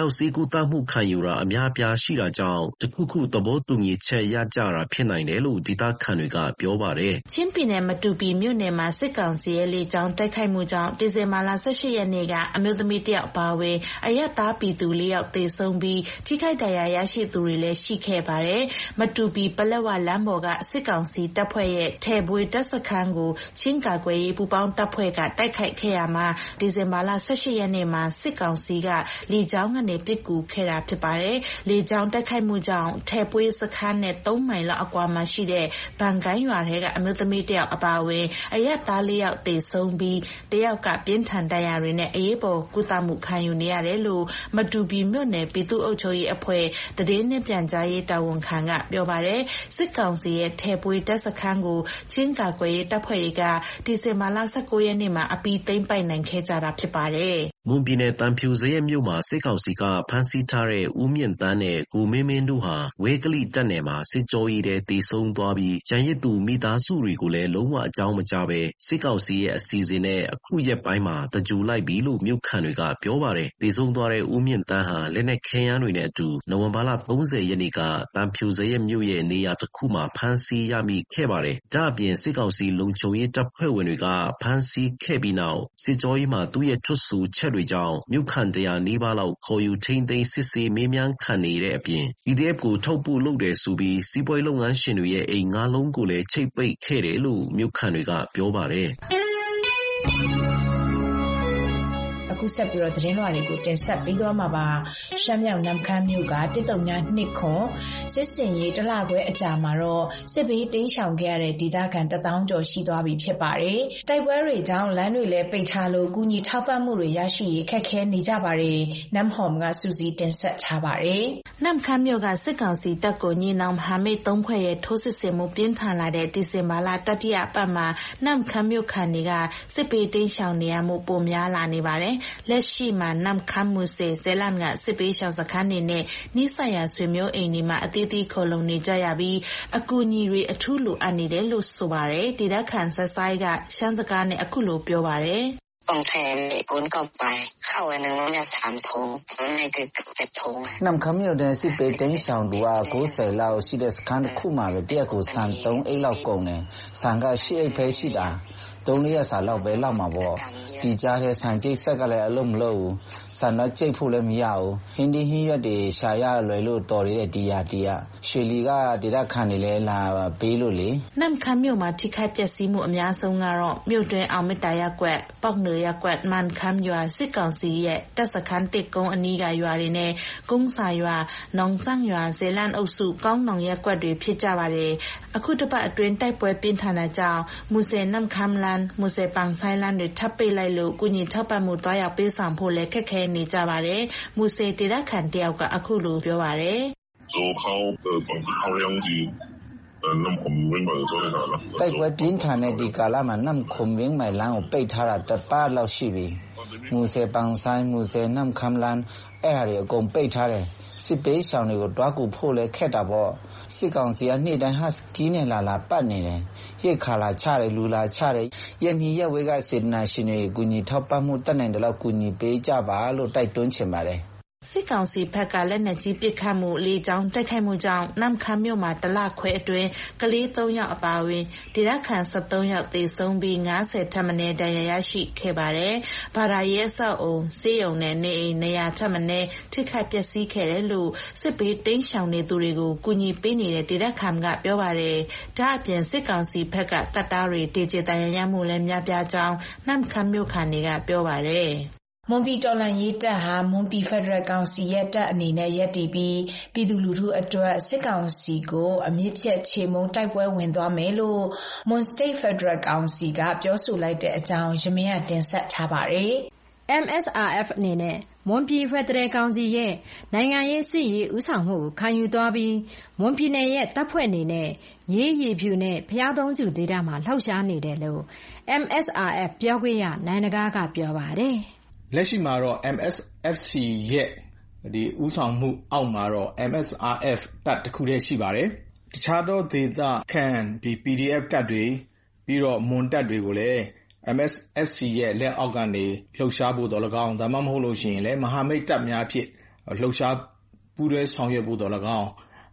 ရောက်ဆေးကုသမှုခံယူတာအများအပြားရှိတာကြောင့်တခုခုသဘောတူညီချက်ရကြတာဖြစ်နိုင်တယ်လို့ဒေသခံတွေကပြောပါတယ်။ချင်းပြည်နယ်မတူပီမြို့နယ်မှာစစ်ကောင်စီရဲ့လေကြောင်းတိုက်ခိုက်မှုကြောင့်ဒီဇင်ဘာလ18ရက်နေ့ကအမျိုးသမီးတယောက်ပါဝင်အရပ်သားပြည်သူ4ယောက်သေဆုံးပြီးထိခိုက်ဒဏ်ရာရရှိသူတွေလည်းရှိခဲ့ပါတယ်။မတူပီပလက်ဝလမ်းပေါ်ကစစ်ကောင်စီတပ်ဖွဲ့ရဲ့ထဲပွေတပ်စခန်းကိုချင်းကာကွယ်ရေးပူးပေါင်းတပ်ဖွဲ့ကတိုက်ခိုက်ခဲ့ရမှာဒီဇင်ဘာလ18ရက်နေ့မှာစစ်ကောင်စီကလေကြောင်းကနေပစ်ကူခဲ့တာဖြစ်ပါတယ်။လေကြောင်းတိုက်ခိုက်မှုကြောင့်ထဲပွေစခန်းနဲ့3မိုင်လောက်အကွာမှာရှိတဲ့ဘန်ကိုင်းရွာထဲကအမျိုးသမီးတယောက်အပါအဝင်အရပ်သား4ယောက်သေဆုံးပြီးတယောက်ကပြင်းထန်ဒဏ်ရာတွေနဲ့အရေးပေါ်ကုသမှုခံယူနေရတယ်လို့မတူပီမြို့နယ်ပြည်သူ့အုပ်ချုပ်ရေးအဖွဲ့သတင်းနှင့်ပြန်ကြားရေးတာဝန်ခံကပြောပါတယ်။စစ်ကောင်စီရဲ့ထဲပွေတပ်စခန်းကိုချင်းကာကွယ်ရေးတပ်ဖွဲ့တွေကဒီဇင်ဘာလ19ရက်နေ့မှာအပြီးသိမ်းပိုက်နိုင်ခဲ့ကြတာဖြစ်ပါတယ်။မွန်ပြည်နယ်တန်ဖြူစရဲမြို့မှာစစ်ကောင်စီကဖမ်းဆီးထားတဲ့ဦးမြင့်တန်းနဲ့ကိုမင်းမင်းတို့ဟာဝဲကလိတပ်နယ်မှာစစ်ကြောရေးတဲ့တေဆုံးသွားပြီးကျန်ရစ်သူမိသားစုတွေကိုလည်းလုံးဝအကြောင်းမကြားပဲစစ်ကောင်စီရဲ့အစီအစဉ်နဲ့အခုရက်ပိုင်းမှာတကြူလိုက်ပြီလို့မြို့ခံတွေကပြောပါတယ်။တေဆုံးသွားတဲ့ဦးမြင့်တန်းဟာလက်နက်ခဲယမ်းတွေနဲ့အတူနိုဝင်ဘာလ30ရက်နေ့ကတန်ဖြူစရဲမြို့ရဲ့နေရာတစ်ခုမှာဖမ်းဆီးရမိခဲ့ပါတယ်။ဒါ့အပြင်စစ်ကောင်စီလုံခြုံရေးတပ်ဖွဲ့ဝင်တွေကဖမ်းဆီးခဲ့ပြီးနောက်စစ်ကြောရေးမှာသူ့ရဲ့ထွတ်ဆူချက်တွေကြောင့်မြို့ခံ100နီးပါးလောက်ခေါ်ယူထိန်းသိမ်းစစ်ဆေးမေးမြန်းခံနေတဲ့အပြင် PDF ကိုထုတ်ပို့လုပ်တယ်ဆိုပြီးစီးပွားရေးလုပ်ငန်းရှင်တွေရဲ့အိမ်9လုံးကိုလည်းချိတ်ပိတ်ခဲ့တယ်လို့မြို့ခံတွေကပြောပါတယ်။အခုဆက်ပြီးတော့သတင်းလွှာတွေကိုတင်ဆက်ပေးသွားမှာပါရှမ်းမြောက်နမ်ခမ်းမြို့က139ခွန်စစ်စင်ရေးတလခွဲအကြာမှာတော့စစ်ဘေးတိမ်းရှောင်ခဲ့ရတဲ့ဒေသခံ1000ကျော်ရှိသွားပြီဖြစ်ပါတယ်တိုက်ပွဲတွေကြောင့်လမ်းတွေလည်းပိတ်ထားလို့ကုညီထောက်ပံ့မှုတွေရရှိရေးခက်ခဲနေကြပါတယ်နမ်ဟော်မ်ကစူးစီးတင်ဆက်ထားပါတယ်နမ်ခမ်းမြို့ကစစ်ကောင်စီတပ်ကိုညီနောင်မဟာမိတ်3ဖွဲ့ရဲ့ထိုးစစ်ဆင်မှုပြင်းထန်လာတဲ့ဒီဇင်ဘာလတတိယပတ်မှာနမ်ခမ်းမြို့ခံတွေကစစ်ဘေးတိမ်းရှောင်နေရမှုပိုများလာနေပါတယ်လက်ရှိမှာနမ်ခမ်းမူစေဇလန်ကစစ်ပေးရှောင်စခန်းနေနဲ့နိဆိုင်ရာဆွေမျိုးအိမ်တွေမှာအသီးသီးခေါ်လုံနေကြရပြီးအကူအညီတွေအထူးလိုအပ်နေတယ်လို့ဆိုပါတယ်ဒေသခံဆက်ဆိုင်ကရှမ်းစကားနဲ့အခုလိုပြောပါတယ်ပုံထဲလေးကုန်းကောက်ပိုင်เข้าวันนึงเราจะ3ถุงในคือ7ถุงนำคำอยู่ในสิเปเต็งชาวดูว่า90လောက်ရှိတဲ့စခန်းတစ်ခုမှာပဲတရက်ကိုစံ3အိတ်လောက်ကုန်တယ်စံက8အိတ်ပဲရှိတာ3ရက်စာလောက်ပဲလောက်မှာပေါ့ဒီကြားထဲစံကျိတ်ဆက်ကလည်းအလုံးမလို့ဘူးစံတော့ကျိတ်ဖို့လည်းမရဘူးဟင်းဒီဟင်းရွက်တွေရှာရလွယ်လို့တော်နေတဲ့ဒီယာရွှေလီကဒေသခံတွေလည်းလာပေးလို့လေနမ်ခမ်းမြို့မှာထိခိုက်ပျက်စီးမှုအများဆုံးကတော့မြို့တွင်းအောင်မတာရက်ကွက်ပောက်နယ်ရက်ကွက်မန်ခမ်းရွာစစ်ကောင်စီရဲ့တပ်စခန်းတစ်ကုန်းအနီးကရွာတွေနဲ့ကုန်းစာရွာနောင်ကျန်းရွာဇေလန်အုပ်စုကောင်းနောင်ရက်ကွက်တွေဖြစ်ကြပါတယ်အခုတစ်ပတ်အတွင်းတိုက်ပွဲပြင်းထန်တဲ့ကြောင့်မူစေနမ်ခမ်းလန်မူစေပန်ဆိုင်လန်တွေထပ်ပိတ်လိုက်လို့ကုညီထောက်ပံ့မှုတွားရောက်ပေးဆောင်ဖို့လည်းခက်ခဲနေကြပါတယ်မူစေဒေသခံတယောက်ကအခုလိုပြောပါတယ်တိုက်ပွဲပြင်းထန်တဲ့ဒီကာလမှာနမ်ခုံဝင်းမိုင်လမ်းကိုပိတ်ထားတာတပတ်လောက်ရှိပြီမူစေပန်ဆိုင်မူစေနမ်ခမ်းလန်အဲ့ဟာတွေအကုန်ပိတ်ထားတယ်စစ်ပေးရှောင်တွေကိုတွားကူဖို့လည်းခက်တာပေါ့စစ်ကောင်စီကနေ့တိုင်းဟတ်စကီးနဲ့လာပတ်နေတယ်ရိတ်ခါလာချတယ်လူလာချတယ်ယနေ့ရက်ဝေးကစေတနာရှင်တွေကူညီထောက်ပံ့မှုတက်နိုင်တယ်လို့ကူညီပေးကြပါလို့တိုက်တွန်းချင်ပါတယ်စစ်ကောင်စီဘက်ကလက်နက်ကြီးပစ်ခတ်မှုလေကြောင်းတိုက်ခိုက်မှုကြောင့်နမ်ခမ်းမြို့မှာတလခွဲအတွင်းကလေး3ယောက်အပါအဝင်ဒေသခံ73ယောက်သေဆုံးပြီး90ထပ်မံဒဏ်ရာရရှိခဲ့ပါတယ်။ဘာသာရေးအဆောက်အုံစေယုံနဲ့နေအိမ်နေရာထပ်မံထိခိုက်ပျက်စီးခဲ့တယ်လို့စစ်ဘေးတိမ်းရှောင်နေသူတွေကိုကူညီပေးနေတဲ့ဒေသခံကပြောပါတယ်။ဒါအပြင်စစ်ကောင်စီဘက်ကတပ်သားတွေဒေကျေတန်ရရမှုလည်းများပြားကြောင်းနမ်ခမ်းမြို့ခံတွေကပြောပါတယ်။မွန်ပြည်တော်လှန်ရေးတပ်ဟာမွန်ပြည်ဖက်ဒရယ်ကောင်စီရဲ့တပ်အနေနဲ့ရပ်တည်ပြီးပြည်သူလူထုအတွက်စစ်ကောင်စီကိုအမြင့်ဖြတ်ချေမှုန်းတိုက်ပွဲဝင်သွားမယ်လို့မွန်စတိတ်ဖက်ဒရယ်ကောင်စီကပြောဆိုလိုက်တဲ့အကြောင်းရမင်းကတင်ဆက်ထားပါတယ်။ MSRF အနေနဲ့မွန်ပြည်ဖက်ဒရယ်ကောင်စီရဲ့နိုင်ငံရေးစစ်ရေးဦးဆောင်မှုကိုခံယူသွားပြီးမွန်ပြည်နယ်ရဲ့တပ်ဖွဲ့အနေနဲ့ရေးရည်ဖြူနဲ့ဖျားသုံးစုဒေသမှာလှောက်ရှားနေတယ်လို့ MSRF ပြောခွင့်ရနိုင်နဂါးကပြောပါတယ်။လက်ရှိမှာတော့ MSFC ရဲ့ဒီဦးဆောင်မှုအောက်မှာတော့ MSRF တပ်တစ်ခုတည်းရှိပါတယ်။တခြားသောဒေသခံဒီ PDF တပ်တွေပြီးတော့မွန်တပ်တွေကိုလည်း MSFC ရဲ့လက်အောက်ကနေလှုပ်ရှားဖို့တော်၎င်းဒါမှမဟုတ်လို့ရှိရင်လည်းမဟာမိတ်တပ်များဖြစ်လှုပ်ရှားပူးတွဲဆောင်ရွက်ဖို့သော်၎င်း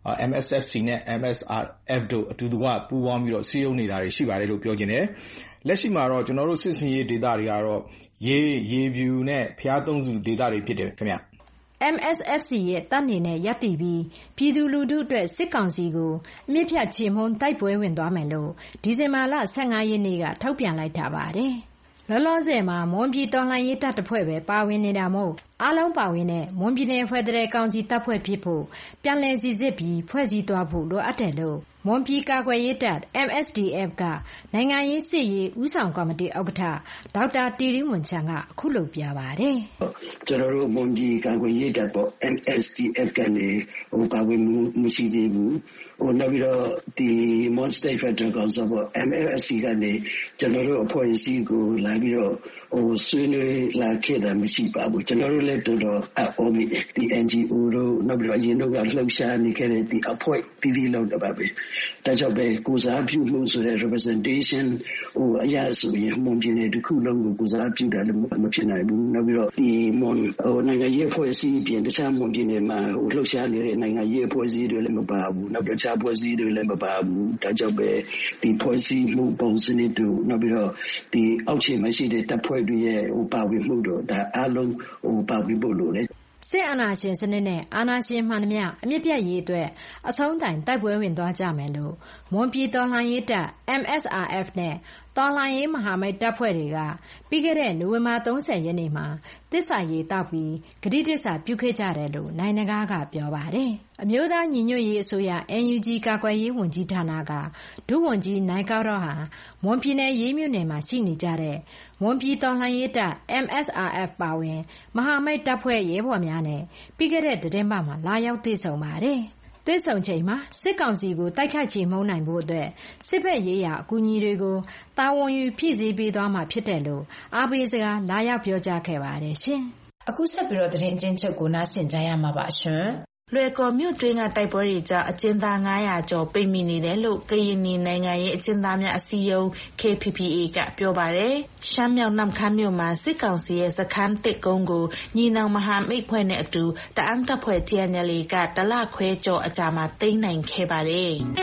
MSFC နဲ့ MSRF တို့အတူတကွပူးပေါင်းပြီးတော့စည်းရုံးနေတာတွေရှိပါတယ်လို့ပြောချင်တယ်။လက်ရှိမှာတော့ကျွန်တော်တို့စစ်စင်ရေးဒေသတွေကတော့ရေပြူနဲ့ဖျားသုံးစုဒေသတွေဖြစ်တယ်ခင်ဗျ။ MSFC ရဲ့တပ်နေနဲ့ရပ်တည်ပြီးပြည်သူလူထုအတွက်စစ်ကောင်စီကိုအမြင့်ဖြတ်ချေမှုန်းတိုက်ပွဲဝင်သွားမယ်လို့ဒီဇင်ဘာလ15ရက်နေ့ကထုတ်ပြန်လိုက်တာပါတယ်။လောလောဆယ်မှာမွန်ပြည်တော်လှန်ရေးတပ်တစ်ဖွဲ့ပဲပါဝင်နေတာမို့အားလုံးပါဝင်တဲ့မွန်ပြည်နယ်ဖက်ဒရယ်ကောင်စီတပ်ဖွဲ့ဖြစ်ဖို့ပြန်လည်စီစစ်ပြီးဖွဲ့စည်းသွားဖို့လိုအပ်တယ်လို့မွန်ပြည်ကာကွယ်ရေးတပ် MSDF ကနိုင်ငံရေးစစ်ရေးဦးဆောင်ကော်မတီဥက္ကဋ္ဌဒေါက်တာတီရီမွန်ချန်ကအခုလိုပြပါတယ်။ကျွန်တော်တို့မွန်ပြည်ကာကွယ်ရေးတပ်ပေါ့ MSDF ကနေပါဝင်မှုရှိသေးဘူး။နောက်ပြီးတော့ဒီ Mon State Federal Council ပေါ့ MLSC ကနေကျွန်တော်တို့အဖွဲ့အစည်းကိုလာပြီးတော့ဆွေးနွေးလာခဲ့တာမရှိပါဘူးကျွန်တော်တို့လည်းတော်တော်အော်မိတယ်ဒီ NGO တို့နောက်ပြီးတော့အရင်တို့ကလှုပ်ရှားနေခဲ့တဲ့ဒီအဖွဲ့ပြည်လောက်တပါပဲဒါကြောင့်ပဲကိုစားပြုမှုဆိုတဲ့ representation အရာဆိုရင်မွန်ပြည်နယ်တစ်ခုလုံးကိုကိုစားပြုတာလည်းမဖြစ်နိုင်ဘူးနောက်ပြီးတော့ဒီမွန်နိုင်ငံရေးအဖွဲ့အစည်းပြင်တခြားမွန်ပြည်နယ်မှာလှုပ်ရှားနေတဲ့နိုင်ငံရေးအဖွဲ့အစည်းတွေလည်းမပါဘူးနောက်ပြီးတခြားအဖွဲ့အစည်းတွေလည်းမပါဘူးဒါကြောင့်ပဲဒီဖွဲ့စည်းမှုပုံစံတွေနောက်ပြီးတော့ဒီအောက်ခြေမှာရှိတဲ့တပ်ဖွဲ့တွေရဲ့ပါဝင်မှုတို့ဒါအလုံးပါဝင်ဖို့လိုတယ်စစ်အာဏာရှင်စနစ်နဲ့အာဏာရှင်မှန်သမျှအမြင့်ပြတ်ရေးအတွက်အဆုံးတိုင်တိုက်ပွဲဝင်သွားကြမယ်လို့မွန်ပြည်တော်လှန်ရေးတပ် MSRF နဲ့တော်လှန်ရေးမဟာမိတ်တပ်ဖွဲ့တွေကပြီးခဲ့တဲ့နိုဝင်ဘာ30ရက်နေ့မှာသစ္စာရေးတောက်ပြီးဂတိတစ္ဆာပြုခဲ့ကြတယ်လို့နိုင်ငံကားကပြောပါတယ်။အမျိုးသားညီညွတ်ရေးအစိုးရ NUG ကာကွယ်ရေးဝန်ကြီးဌာနကဒုဝန်ကြီးနိုင်ကောက်တော့ဟာမွန်ပြည်နယ်ရေးမြို့နယ်မှာရှိနေကြတဲ့မွန်ပြည်တော်လှန်ရေးတပ် MSRF ပါဝင်မဟာမိတ်တပ်ဖွဲ့ရဲဘော်များနဲ့ပြီးခဲ့တဲ့သတင်းပတ်မှာလာရောက်တွေ့ဆုံပါတယ်။တွေ့ဆုံချိန်မှာစစ်ကောင်စီကိုတိုက်ခိုက်ချေမှုန်းနိုင်ဖို့အတွက်စစ်ဘက်ရေးရာအကူအညီတွေကိုတာဝန်ယူဖြည့်ဆည်းပေးသွားမှာဖြစ်တယ်လို့အားပေးစကားလာရောက်ပြောကြားခဲ့ပါတယ်ရှင်။အခုဆက်ပြီးတော့သတင်းအကျဉ်းချုပ်ကိုနားဆင်ကြရမှာပါရှင်။လွယ်ကော်မြို့တွင်းကတိုက်ပွဲတွေကြောင့်အကျဉ်းသား900ကျော်ပိတ်မိနေတယ်လို့ကရင်နီနိုင်ငံရေးအကျဉ်းသားများအစည်းအရုံး KPPA ကပြောပါတယ်။ရှမ်းမြောက်နမ့်ခမ်းမြို့မှာစစ်ကောင်စီရဲ့စခန်းတစ်ကုန်းကိုညီနောင်မဟာမိတ်ဖွဲ့နဲ့အတူတအန်းတပ်ဖွဲ့ TNLA ကတလခွဲကျော်အကြာမှာသိမ်းနိုင်ခဲ့ပါတယ်။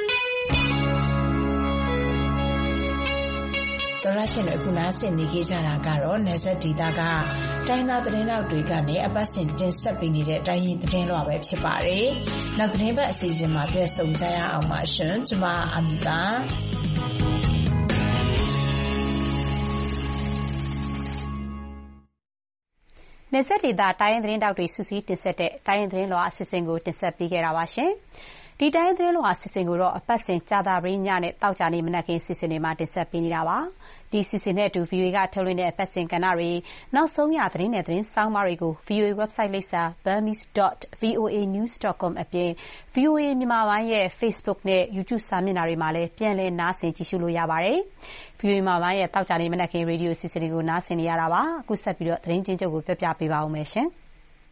တော်ရရှင်တို့အခုနားဆင်နေကြကြတာကတော့နယ်စပ်ဒေသကတိုင်းသားသတင်းတောက်တွေကနေအပတ်စဉ်တင်ဆက်ပေးနေတဲ့တိုင်းရင်းသတင်းလွှာပဲဖြစ်ပါတယ်။နောက်သတင်းပတ်အစီအစဉ်မှာပြန်ဆုံကြရအောင်ပါရှင်။ကျွန်မအာမီပါ။နယ်စပ်ဒေသတိုင်းရင်းသတင်းတောက်တွေစုစည်းတင်ဆက်တဲ့တိုင်းရင်းသတင်းလွှာအစီအစဉ်ကိုတင်ဆက်ပေးခဲ့တာပါရှင်။ဒီတိုင်းသတင်းလွှာအစီအစဉ်ကိုတော့အပတ်စဉ်ကြာသပတေးညနဲ့တောက်ကြနေမနက်ခင်းအစီအစဉ်တွေမှာတင်ဆက်ပေးနေတာပါ။ဒီအစီအစဉ်နဲ့အတူ VOA ကထုတ်လွှင့်တဲ့အပတ်စဉ်ကဏ္ဍတွေနောက်ဆုံးရသတင်းနဲ့သတင်းဆောင်းပါးတွေကို VOA website လိပ်စာ burmese.voanews.com အပြင် VOA မြန်မာပိုင်းရဲ့ Facebook နဲ့ YouTube စာမျက်နှာတွေမှာလည်းပြန်လည်နားဆင်ကြည့်ရှုလို့ရပါတယ်။ VOA မြန်မာပိုင်းရဲ့တောက်ကြနေမနက်ခင်းရေဒီယိုအစီအစဉ်တွေကိုနားဆင်နေရတာပါ။အခုဆက်ပြီးတော့သတင်းချင်းချုပ်ကိုပြပြပေးပါဦးမယ်ရှင်။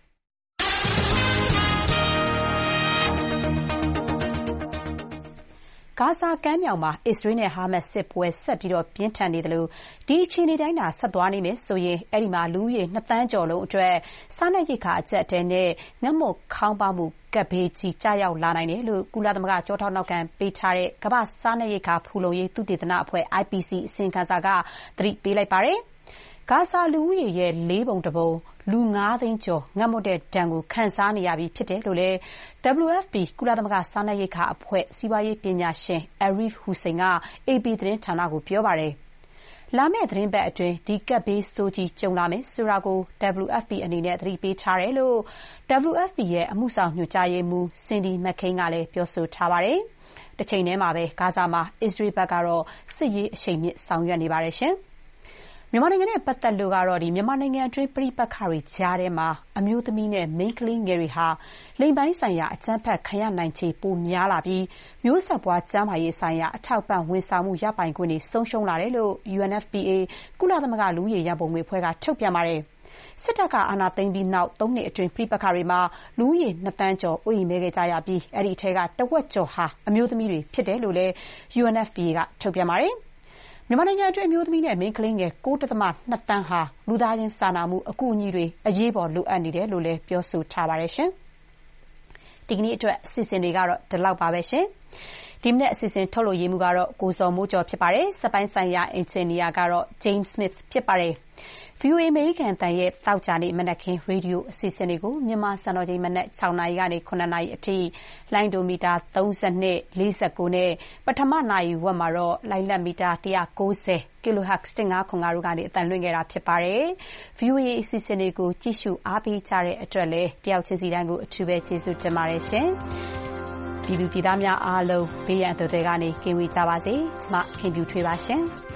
ဂါဇာကမ်းမြောင်မှာအစ္စရေးနဲ့ဟာမတ်စ်စစ်ပွဲဆက်ပြီးပြင်းထန်နေတယ်လို့ဒီအခြေအနေတိုင်းသာဆက်သွားနေမယ်ဆိုရင်အဲ့ဒီမှာလူဦးရေ2သန်းကျော်လုံးအတွက်စားနပ်ရိက္ခာအကျပ်အတည်းနဲ့ငတ်မွတ်ခေါင်းပါးမှုကပ်ဘေးကြီးကြာရောက်လာနိုင်တယ်လို့ကုလသမဂ္ဂကြောထောက်နောက်ခံပေးထားတဲ့ကမ္ဘာစားနပ်ရိက္ခာဖူလုံရေးသုတေသနအဖွဲ့ IPC အစီရင်ခံစာကသတိပေးလိုက်ပါတယ်။ဂါဇာလူဦးရေရဲ့4ပုံ1ပုံလူ9သိန်းကျော်ငတ်မွတ်တဲ့ဒဏ်ကိုခံစားနေရပြီဖြစ်တယ်လို့လည်း WFP ကုလသမဂ္ဂစားနပ်ရိက္ခာအဖွဲ့စီးပွားရေးပညာရှင် Arif Hussein က AP သတင်းဌာနကိုပြောပါတယ်။လာမယ့်သတင်းပတ်အတွင်းဒီကပ်ဘေးဆိုးကြီးကြုံလာမယ်ဆိုတာကို WFP အနေနဲ့သတိပေးထားတယ်လို့ WFP ရဲ့အမှုဆောင်ညွှန်ကြားရေးမှူး Cindy McCain ကလည်းပြောဆိုထားပါတယ်။တစ်ချိန်တည်းမှာပဲဂါဇာမှာအစ္စရေးဘက်ကတော့စစ်ရေးအရှိန်မြင့်ဆောင်ရွက်နေပါတယ်ရှင်။မြန်မာနိုင်ငံနဲ့ပတ်သက်လို့ကတော့မြန်မာနိုင်ငံအတွင်းပြည်ပခါတွေကြားထဲမှာအမျိုးသမီးနဲ့မိန်းကလေးငယ်တွေဟာလိင်ပိုင်းဆိုင်ရာအကြမ်းဖက်ခံရနိုင်ခြေပိုများလာပြီးမျိုးဆက်ပွားကျန်းမာရေးဆိုင်ရာအထောက်ပံ့ဝန်ဆောင်မှုရပိုင်ခွင့်တွေဆုံးရှုံးလာတယ်လို့ UNFPA ကုလသမဂ္ဂလူဦးရေရန်ပုံငွေအဖွဲ့ကထုတ်ပြန်ပါတယ်။စစ်တပ်ကအာဏာသိမ်းပြီးနောက်3နှစ်အတွင်းပြည်ပခါတွေမှာလူဦးရေ2သန်းကျော်အိုးအိမ်မဲခဲ့ကြရပြီးအဲ့ဒီအထက်ကတဝက်ကျော်ဟာအမျိုးသမီးတွေဖြစ်တယ်လို့လည်း UNFPA ကထုတ်ပြန်ပါတယ်။မြန်မာနိုင်ငံအတွင်းအမျိုးသမီးနဲ့မိန်းကလေးငယ် 9.2 သန်းဟာလူသားချင်းစာနာမှုအကူအညီတွေအရေးပေါ်လိုအပ်နေတယ်လို့လည်းပြောဆိုထားပါတယ်ရှင်။ဒီကနေ့အတွက်အစီအစဉ်တွေကတော့ဒီလောက်ပါပဲရှင်။ဒီမနေ့အစီအစဉ်ထုတ်လွှင့်ရေးမှုကတော့ကိုဇော်မိုးကျော်ဖြစ်ပါတယ်။စပိုင်းဆိုင်ရာအင်ဂျင်နီယာကတော့ James Smith ဖြစ်ပါတယ်။ VOA အမေရိကန်အသံရဲ့သောကြာနေ့မနက်ခင်းရေဒီယိုအစီအစဉ်တွေကိုမြန်မာစံတော်ချိန်မနက် 6 နာရီကနေ 9 နာရီအထိလိုင်းဒိုမီတာ 32, 49 နဲ့ပထမနာရီဝက်မှာတော့လိုင်းလက်မီတာ 190 kHz 1505တို့ကနေအသံလွှင့်ခဲ့တာဖြစ်ပါတယ်။ VOA အစီအစဉ်တွေကိုကြည့်ရှုအားပေးကြတဲ့အတွက်လည်းတယောက်ချင်းစီတိုင်းကိုအထူးပဲကျေးဇူးတင်ပါတယ်ရှင်။ပြည်သူပြည်သားများအားလုံးဘေးရန်အန္တရာယ်ကနေကင်းဝေးကြပါစေ။ကျွန်မခင်ဗျူထွေးပါရှင်။